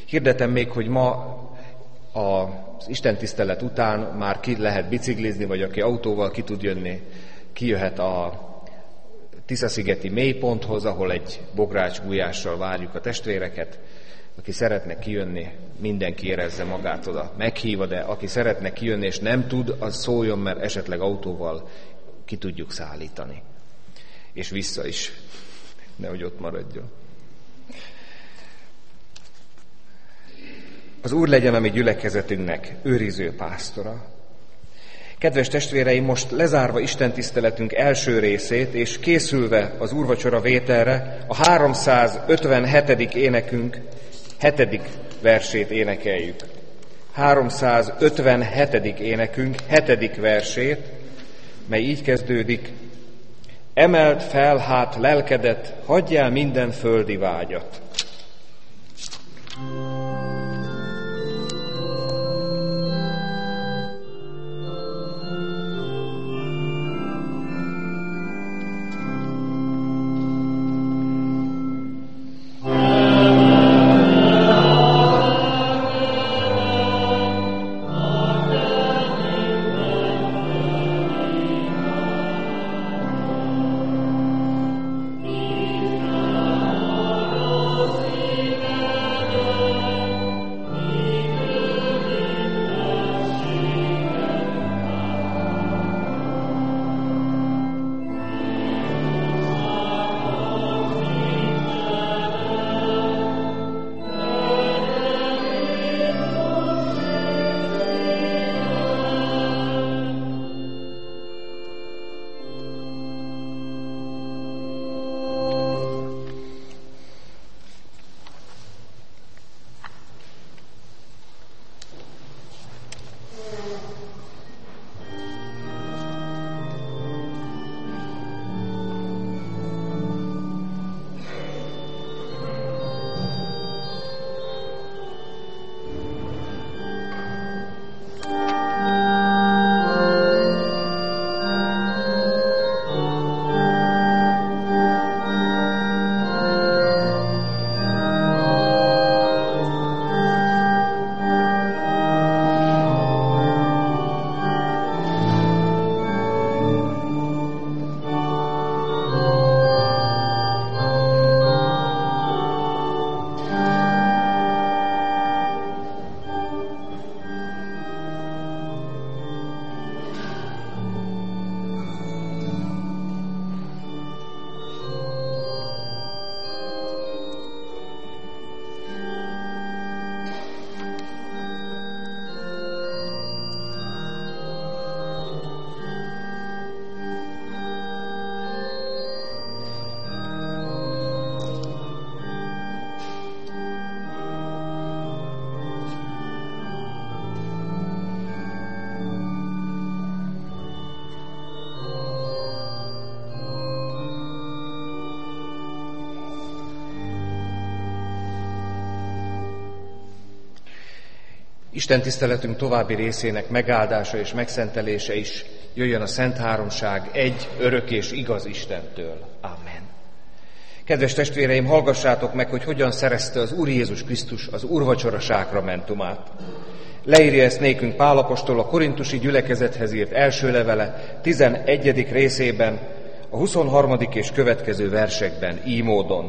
Hirdetem még, hogy ma az istentisztelet után már ki lehet biciklizni, vagy aki autóval ki tud jönni, kijöhet a Tiszaszigeti mélyponthoz, ahol egy bogrács gulyással várjuk a testvéreket. Aki szeretne kijönni, mindenki érezze magát oda meghívva, de aki szeretne kijönni és nem tud, az szóljon, mert esetleg autóval ki tudjuk szállítani. És vissza is, nehogy ott maradjon. Az Úr legyen a mi gyülekezetünknek őriző pásztora. Kedves testvéreim, most lezárva istentiszteletünk első részét, és készülve az úrvacsora vételre, a 357. énekünk 7. versét énekeljük. 357. énekünk 7. versét, mely így kezdődik: Emeld fel hát lelkedet, hagyjál minden földi vágyat. Isten tiszteletünk további részének megáldása és megszentelése is jöjjön a Szent Háromság egy örök és igaz Istentől. Amen. Kedves testvéreim, hallgassátok meg, hogy hogyan szerezte az Úr Jézus Krisztus az úrvacsora sákramentumát. Leírja ezt nékünk Pál apostol a korintusi gyülekezethez írt első levele 11. részében, a 23. és következő versekben így módon: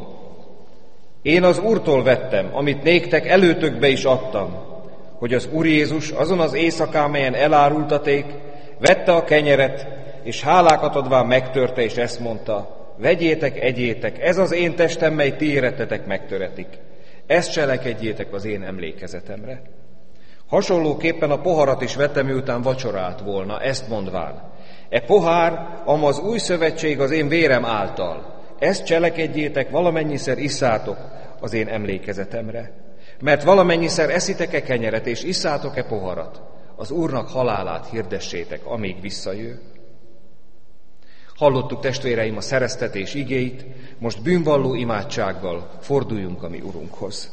Én az Úrtól vettem, amit néktek előtökbe is adtam, hogy az Úr Jézus azon az éjszakán, melyen elárultaték, vette a kenyeret, és hálákat adván megtörte, és ezt mondta: Vegyétek, egyétek, ez az én testem, mely ti érettetek megtöretik. Ezt cselekedjétek az én emlékezetemre. Hasonlóképpen a poharat is vette, miután vacsorált volna, ezt mondván: E pohár, am az új szövetség az én vérem által. Ezt cselekedjétek, valamennyiszer isszátok az én emlékezetemre. Mert valamennyiszer eszitek-e kenyeret, és isszátok-e poharat, az Úrnak halálát hirdessétek, amíg visszajő. Hallottuk, testvéreim, a szereztetés igéit, most bűnvalló imádsággal forduljunk a mi Urunkhoz.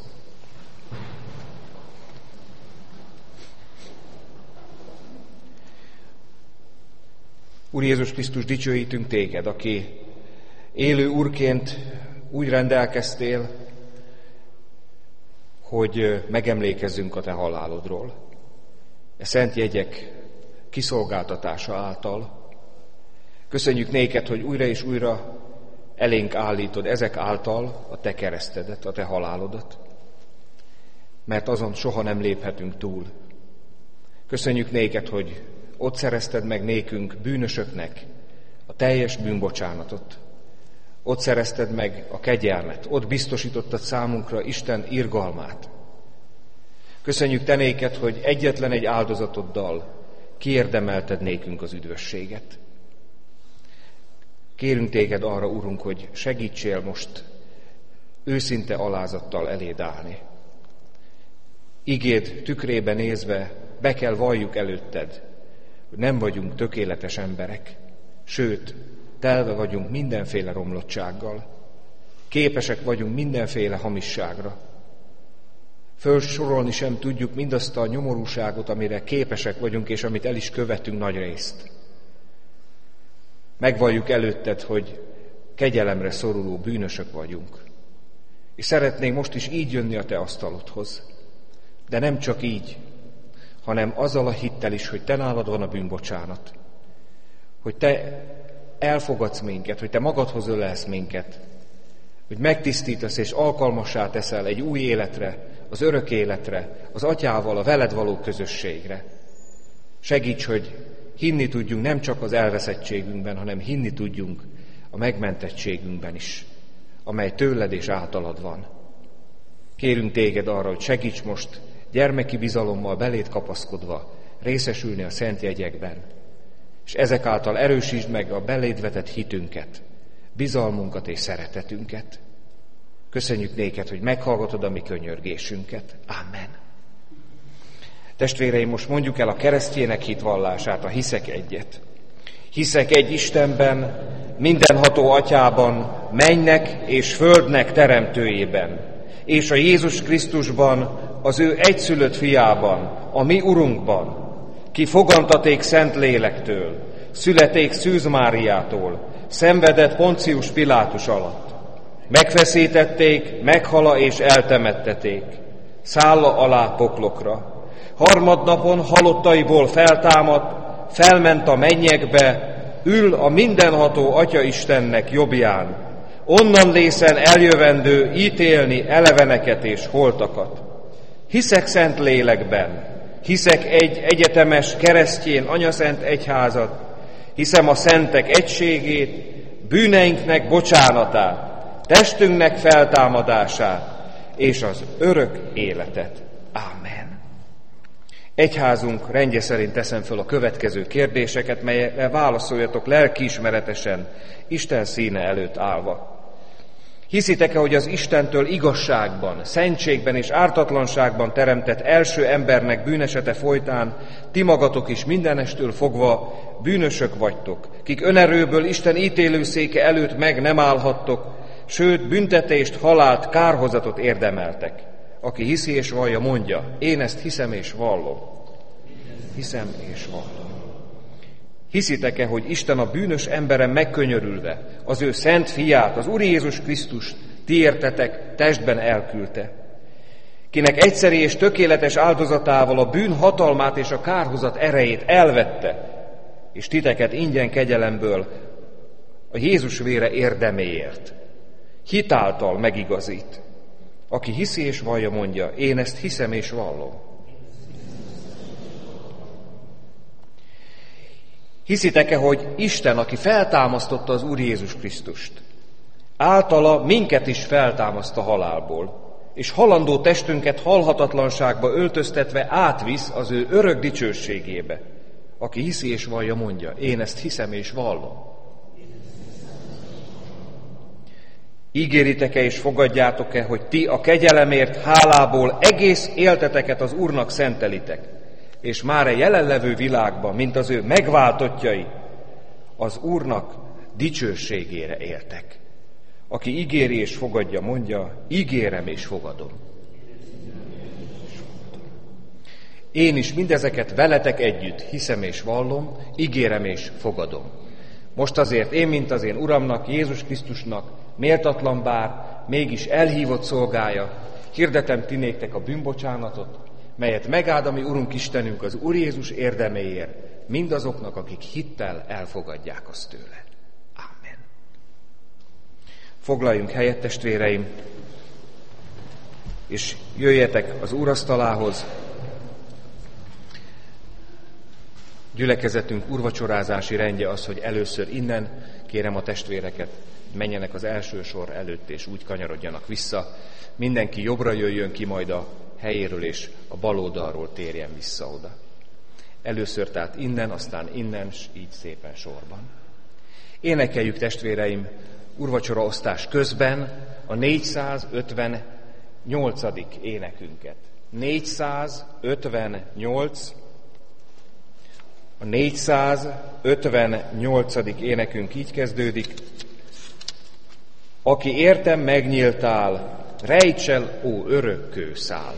Úr Jézus Krisztus, dicsőítünk téged, aki élő Úrként úgy rendelkeztél, hogy megemlékezzünk a te halálodról. A szent jegyek kiszolgáltatása által. Köszönjük néked, hogy újra és újra elénk állítod ezek által a te keresztedet, a te halálodat, mert azon soha nem léphetünk túl. Köszönjük néked, hogy ott szerezted meg nékünk, bűnösöknek a teljes bűnbocsánatot. Ott szerezted meg a kegyelmet, ott biztosítottad számunkra Isten irgalmát. Köszönjük te néked, hogy egyetlen egy áldozatoddal kiérdemelted nékünk az üdvösséget. Kérünk téged arra, Urunk, hogy segítsél most őszinte alázattal eléd állni. Igéd tükrébe nézve be kell valljuk előtted, hogy nem vagyunk tökéletes emberek, sőt, telve vagyunk mindenféle romlottsággal, képesek vagyunk mindenféle hamisságra. Fölsorolni sem tudjuk mindazt a nyomorúságot, amire képesek vagyunk, és amit el is követünk nagy részt. Megvalljuk előtted, hogy kegyelemre szoruló bűnösök vagyunk. És szeretnénk most is így jönni a te asztalodhoz. De nem csak így, hanem azzal a hittel is, hogy te nálad van a bűnbocsánat. Hogy te elfogadsz minket, hogy te magadhoz ölelsz minket, hogy megtisztítasz és alkalmassá teszel egy új életre, az örök életre, az atyával, a veled való közösségre. Segíts, hogy hinni tudjunk nem csak az elveszettségünkben, hanem hinni tudjunk a megmentettségünkben is, amely tőled és általad van. Kérünk téged arra, hogy segíts most gyermeki bizalommal beléd kapaszkodva részesülni a szent jegyekben, és ezek által erősítsd meg a beléd vetett hitünket, bizalmunkat és szeretetünket. Köszönjük néked, hogy meghallgatod a mi könyörgésünket. Amen. Testvéreim, most mondjuk el a keresztjének hitvallását, a hiszek egyet. Hiszek egy Istenben, mindenható atyában, mennynek és földnek teremtőjében, és a Jézus Krisztusban, az ő egyszülött fiában, a mi Urunkban, ki fogantaték Szent Lélektől, születék Szűz Máriától, szenvedett Poncius Pilátus alatt. Megfeszítették, meghala és eltemetteték, szálla alá poklokra. Harmadnapon halottaiból feltámadt, felment a mennyekbe, ül a mindenható Atya Istennek jobbján. Onnan lészen eljövendő ítélni eleveneket és holtakat. Hiszek Szent Lélekben, hiszek egy egyetemes keresztjén anyaszent egyházat, hiszem a szentek egységét, bűneinknek bocsánatát, testünknek feltámadását és az örök életet. Amen. Egyházunk rendje szerint teszem föl a következő kérdéseket, melyekre válaszoljatok lelkiismeretesen, Isten színe előtt állva. Hiszitek-e, hogy az Istentől igazságban, szentségben és ártatlanságban teremtett első embernek bűnesete folytán ti magatok is mindenestől fogva bűnösök vagytok, kik önerőből Isten ítélőszéke előtt meg nem állhattok, sőt büntetést, halált, kárhozatot érdemeltek. Aki hiszi és vallja, mondja, én ezt hiszem és vallom. Hiszem és vallom. Hiszitek-e, hogy Isten a bűnös emberen megkönyörülve az ő szent fiát, az Úr Jézus Krisztust ti értetek testben elküldte, kinek egyszeri és tökéletes áldozatával a bűn hatalmát és a kárhozat erejét elvette, és titeket ingyen kegyelemből a Jézus vére érdeméért hitáltal megigazít. Aki hiszi és vallja, mondja, én ezt hiszem és vallom. Hiszitek-e, hogy Isten, aki feltámasztotta az Úr Jézus Krisztust, általa minket is feltámaszt a halálból, és halandó testünket halhatatlanságba öltöztetve átvisz az ő örök dicsőségébe. Aki hiszi és vallja, mondja, én ezt hiszem és vallom. Ígéritek-e és fogadjátok-e, hogy ti a kegyelemért hálából egész élteteket az Úrnak szentelitek, és már a jelenlevő világban, mint az ő megváltottjai, az Úrnak dicsőségére éltek. Aki ígéri és fogadja, mondja, ígérem és fogadom. Én is mindezeket veletek együtt hiszem és vallom, ígérem és fogadom. Most azért én, mint az én Uramnak, Jézus Krisztusnak, méltatlan bár, mégis elhívott szolgája, Hirdetem ti néktek a bűnbocsánatot, melyet megáld a mi Urunk Istenünk az Úr Jézus érdeméért, mindazoknak, akik hittel elfogadják azt tőle. Ámen. Foglaljunk helyet, testvéreim, és jöjjetek az úrasztalához. Gyülekezetünk úrvacsorázási rendje az, hogy először innen kérem a testvéreket, menjenek az első sor előtt, és úgy kanyarodjanak vissza. Mindenki jobbra jöjjön ki majd a helyéről, és a bal oldalról térjen vissza oda. Először tehát innen, aztán innen, s így szépen sorban. Énekeljük, testvéreim, úrvacsoraosztás közben a 458. énekünket. 458. A 458. énekünk így kezdődik. Aki értem megnyíltál, rejts el, ó örökkőszál.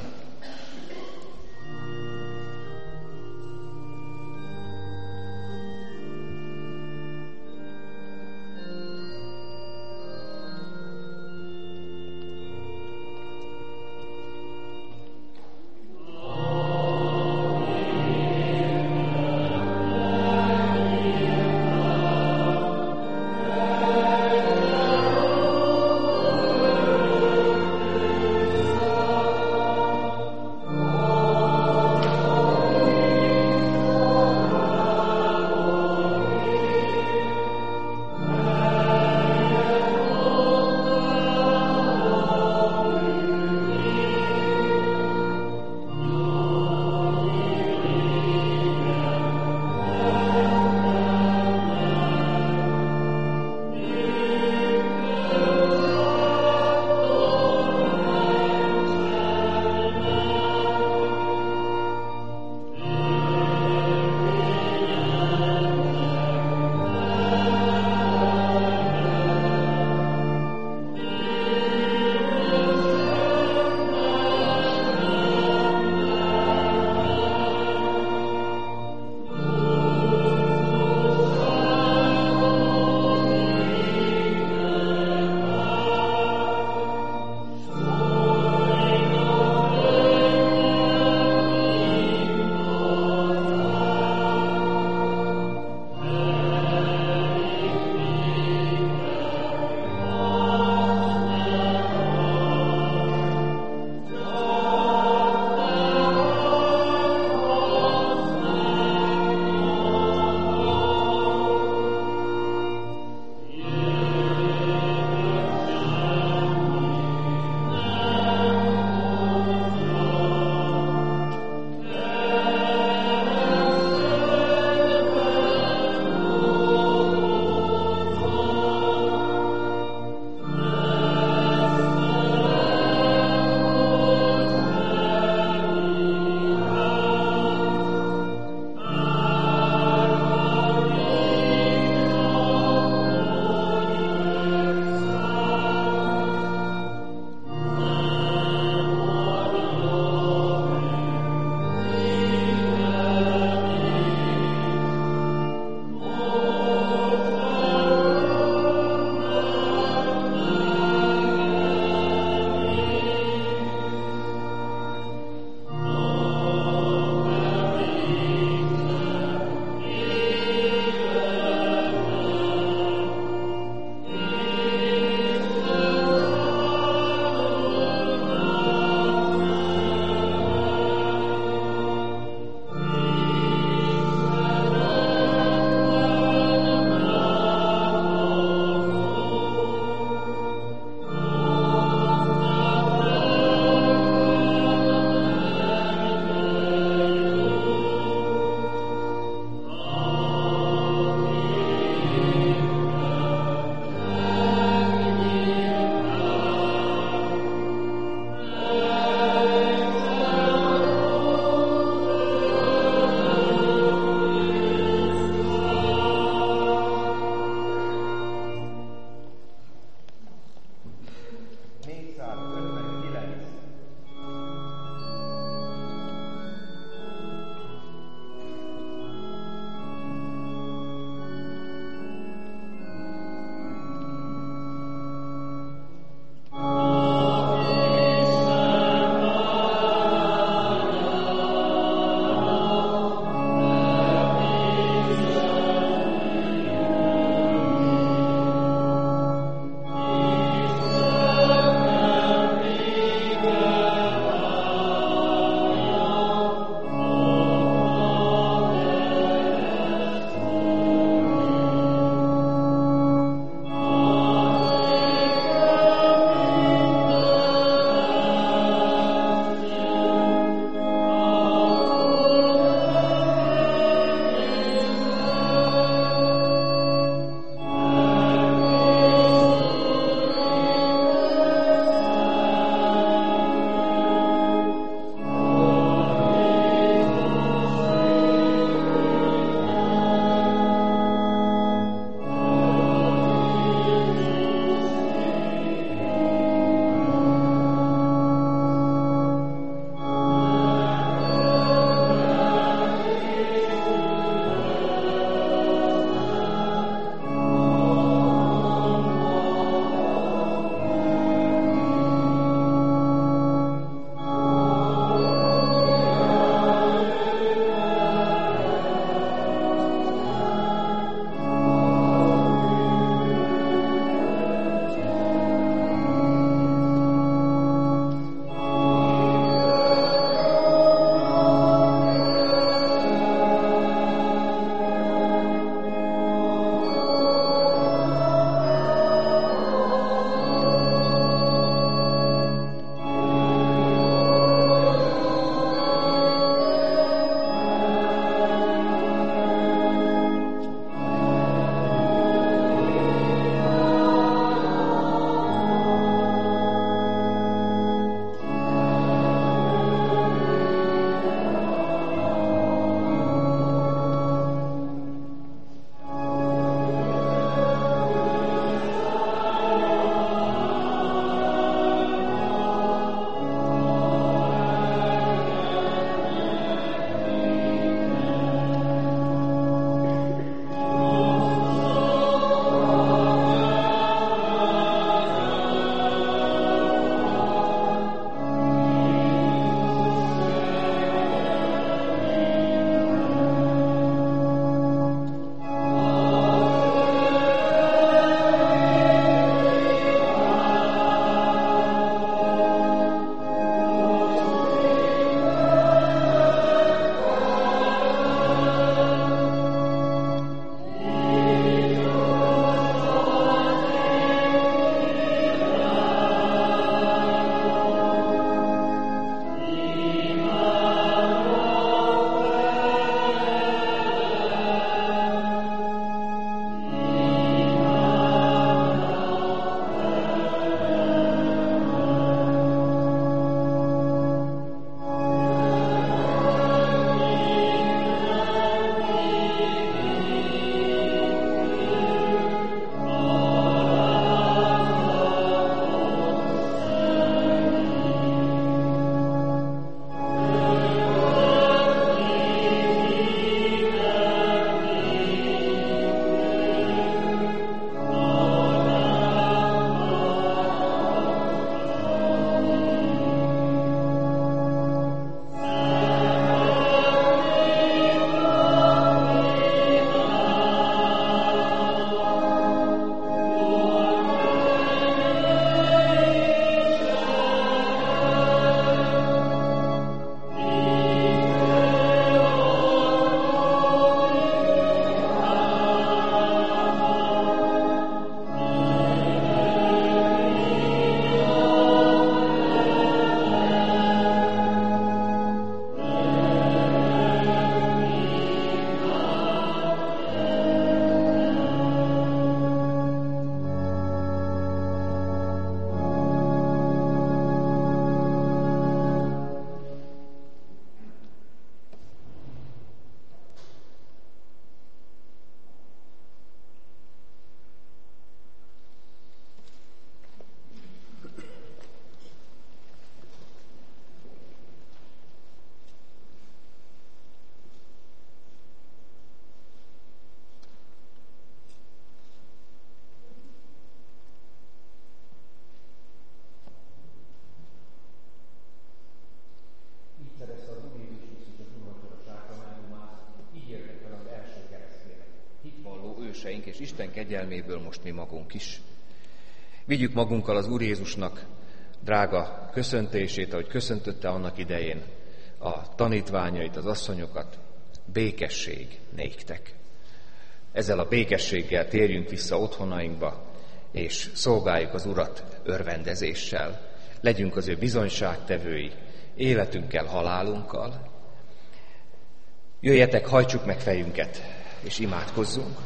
és Isten kegyelméből most mi magunk is. Vigyük magunkkal az Úr Jézusnak drága köszöntését, ahogy köszöntötte annak idején a tanítványait, az asszonyokat. Békesség néktek. Ezzel a békességgel térjünk vissza otthonainkba, és szolgáljuk az Urat örvendezéssel. Legyünk az ő bizonyságtevői, életünkkel, halálunkkal. Jöjjetek, hajtsuk meg fejünket, és imádkozzunk.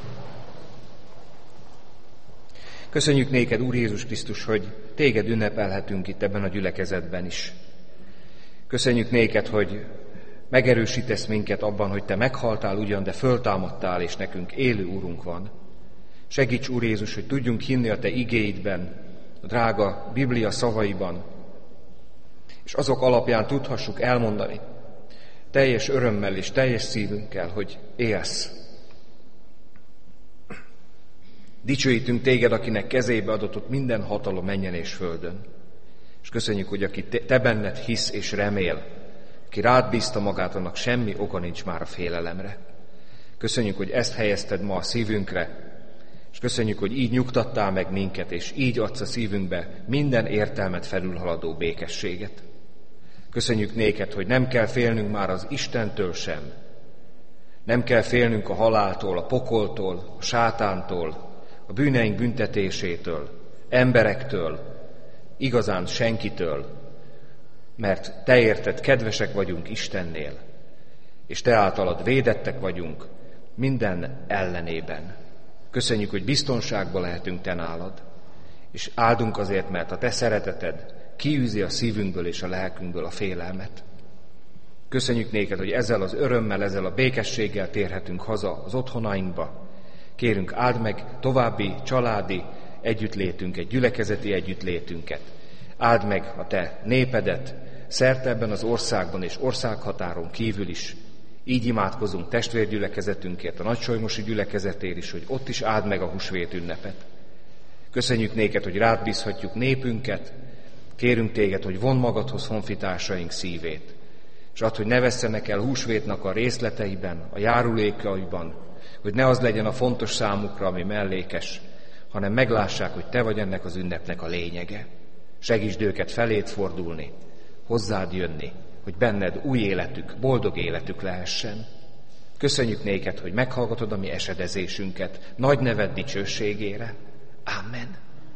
Köszönjük néked, Úr Jézus Krisztus, hogy téged ünnepelhetünk itt ebben a gyülekezetben is. Köszönjük néked, hogy megerősítesz minket abban, hogy te meghaltál ugyan, de föltámadtál, és nekünk élő Úrunk van. Segíts, Úr Jézus, hogy tudjunk hinni a te igéidben, a drága Biblia szavaiban, és azok alapján tudhassuk elmondani teljes örömmel és teljes szívünkkel, hogy élsz. Dicsőítünk téged, akinek kezébe adatott minden hatalom mennyen és földön. És köszönjük, hogy aki te benned hisz és remél, aki rád bízta magát, annak semmi oka nincs már a félelemre. Köszönjük, hogy ezt helyezted ma a szívünkre, és köszönjük, hogy így nyugtattál meg minket, és így adsz a szívünkbe minden értelmet felülhaladó békességet. Köszönjük néked, hogy nem kell félnünk már az Istentől sem. Nem kell félnünk a haláltól, a pokoltól, a sátántól, a bűneink büntetésétől, emberektől, igazán senkitől, mert te érted, kedvesek vagyunk Istennél, és te általad védettek vagyunk minden ellenében. Köszönjük, hogy biztonságban lehetünk te nálad, és áldunk azért, mert a te szereteted kiűzi a szívünkből és a lelkünkből a félelmet. Köszönjük néked, hogy ezzel az örömmel, ezzel a békességgel térhetünk haza az otthonainkba. Kérünk, áld meg további családi együttlétünket, gyülekezeti együttlétünket. Áld meg a te népedet szerte ebben az országban és országhatáron kívül is. Így imádkozunk testvérgyülekezetünkért, a nagysolymosi gyülekezetért is, hogy ott is áld meg a húsvét ünnepet. Köszönjük néked, hogy rád bízhatjuk népünket, kérünk téged, hogy von magadhoz honfitársaink szívét, és add, hogy ne vesszenek el húsvétnak a részleteiben, a járulékaiban, hogy ne az legyen a fontos számukra, ami mellékes, hanem meglássák, hogy te vagy ennek az ünnepnek a lényege. Segítsd őket felét fordulni, hozzád jönni, hogy benned új életük, boldog életük lehessen. Köszönjük néked, hogy meghallgatod a mi esedezésünket, nagy neved dicsőségére. Amen.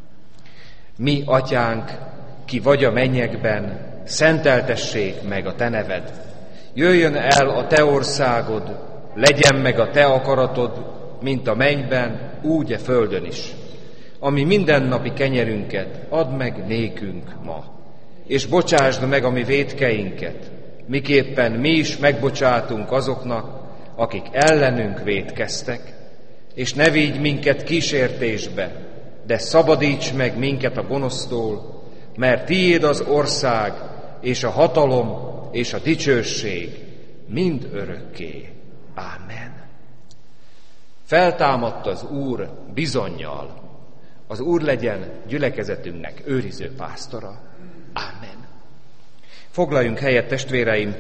Mi, atyánk, ki vagy a mennyekben, szenteltessék meg a te neved. Jöjjön el a te országod, legyen meg a te akaratod, mint a mennyben, úgy a földön is. Ami mindennapi kenyerünket add meg nékünk ma, és bocsásd meg a mi vétkeinket, miképpen mi is megbocsátunk azoknak, akik ellenünk vétkeztek, és ne vigy minket kísértésbe, de szabadíts meg minket a gonosztól, mert tiéd az ország, és a hatalom, és a dicsőség mind örökké. Ámen. Feltámadt az Úr bizonnyal. Az Úr legyen gyülekezetünknek őriző pásztora. Ámen. Foglaljunk helyet, testvéreim,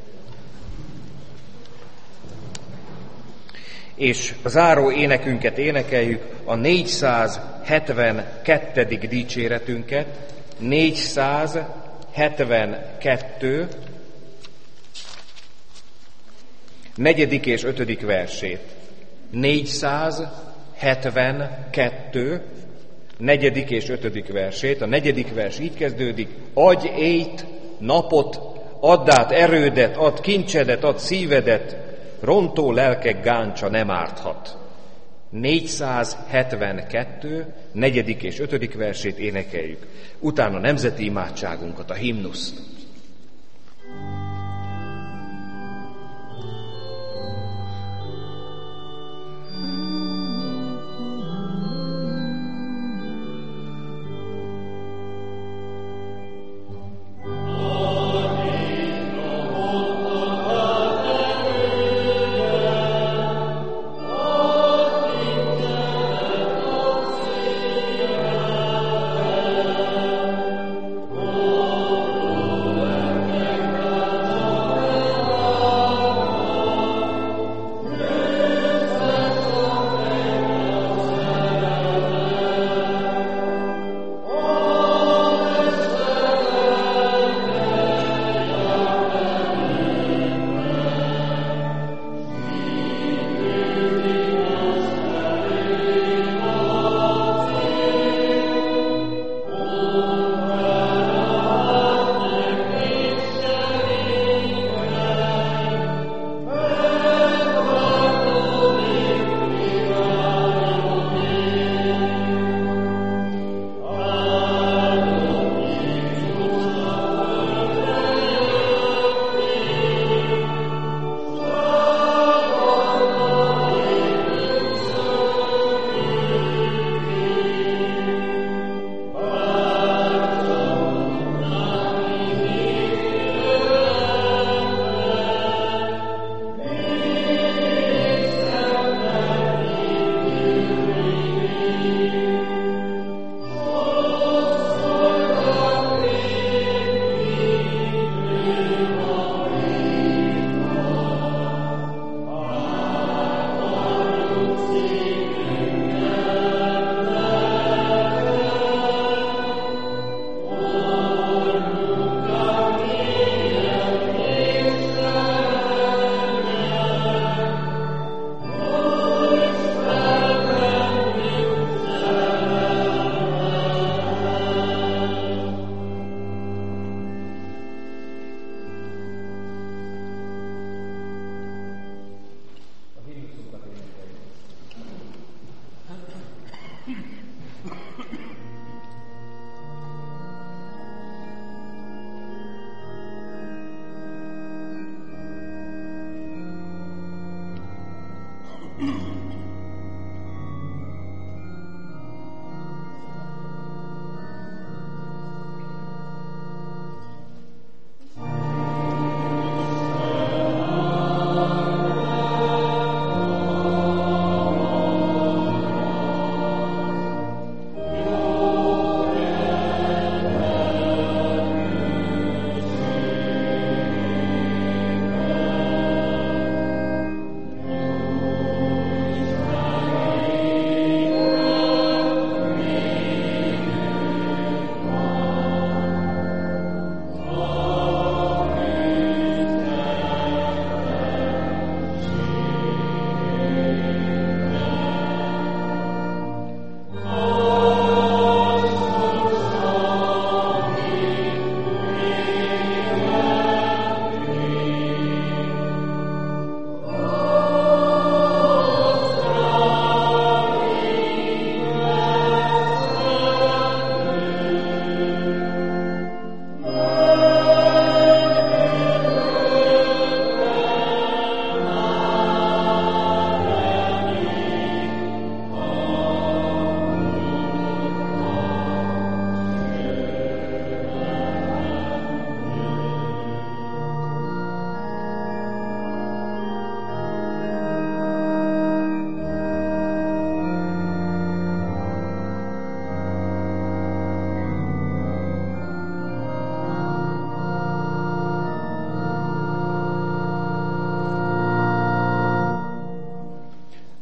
és a záró énekünket énekeljük, a 472. dicséretünket, 472, 4. és 5. versét. 472, 4. és 5. versét. A 4. vers így kezdődik: adj éjt, napot, add át erődet, add kincsedet, add szívedet, rontó lelkek gáncsa nem árthat. 472, 4. és 5. versét énekeljük. Utána nemzeti imádságunkat, a himnuszt.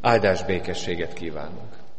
áldás békességet kívánunk.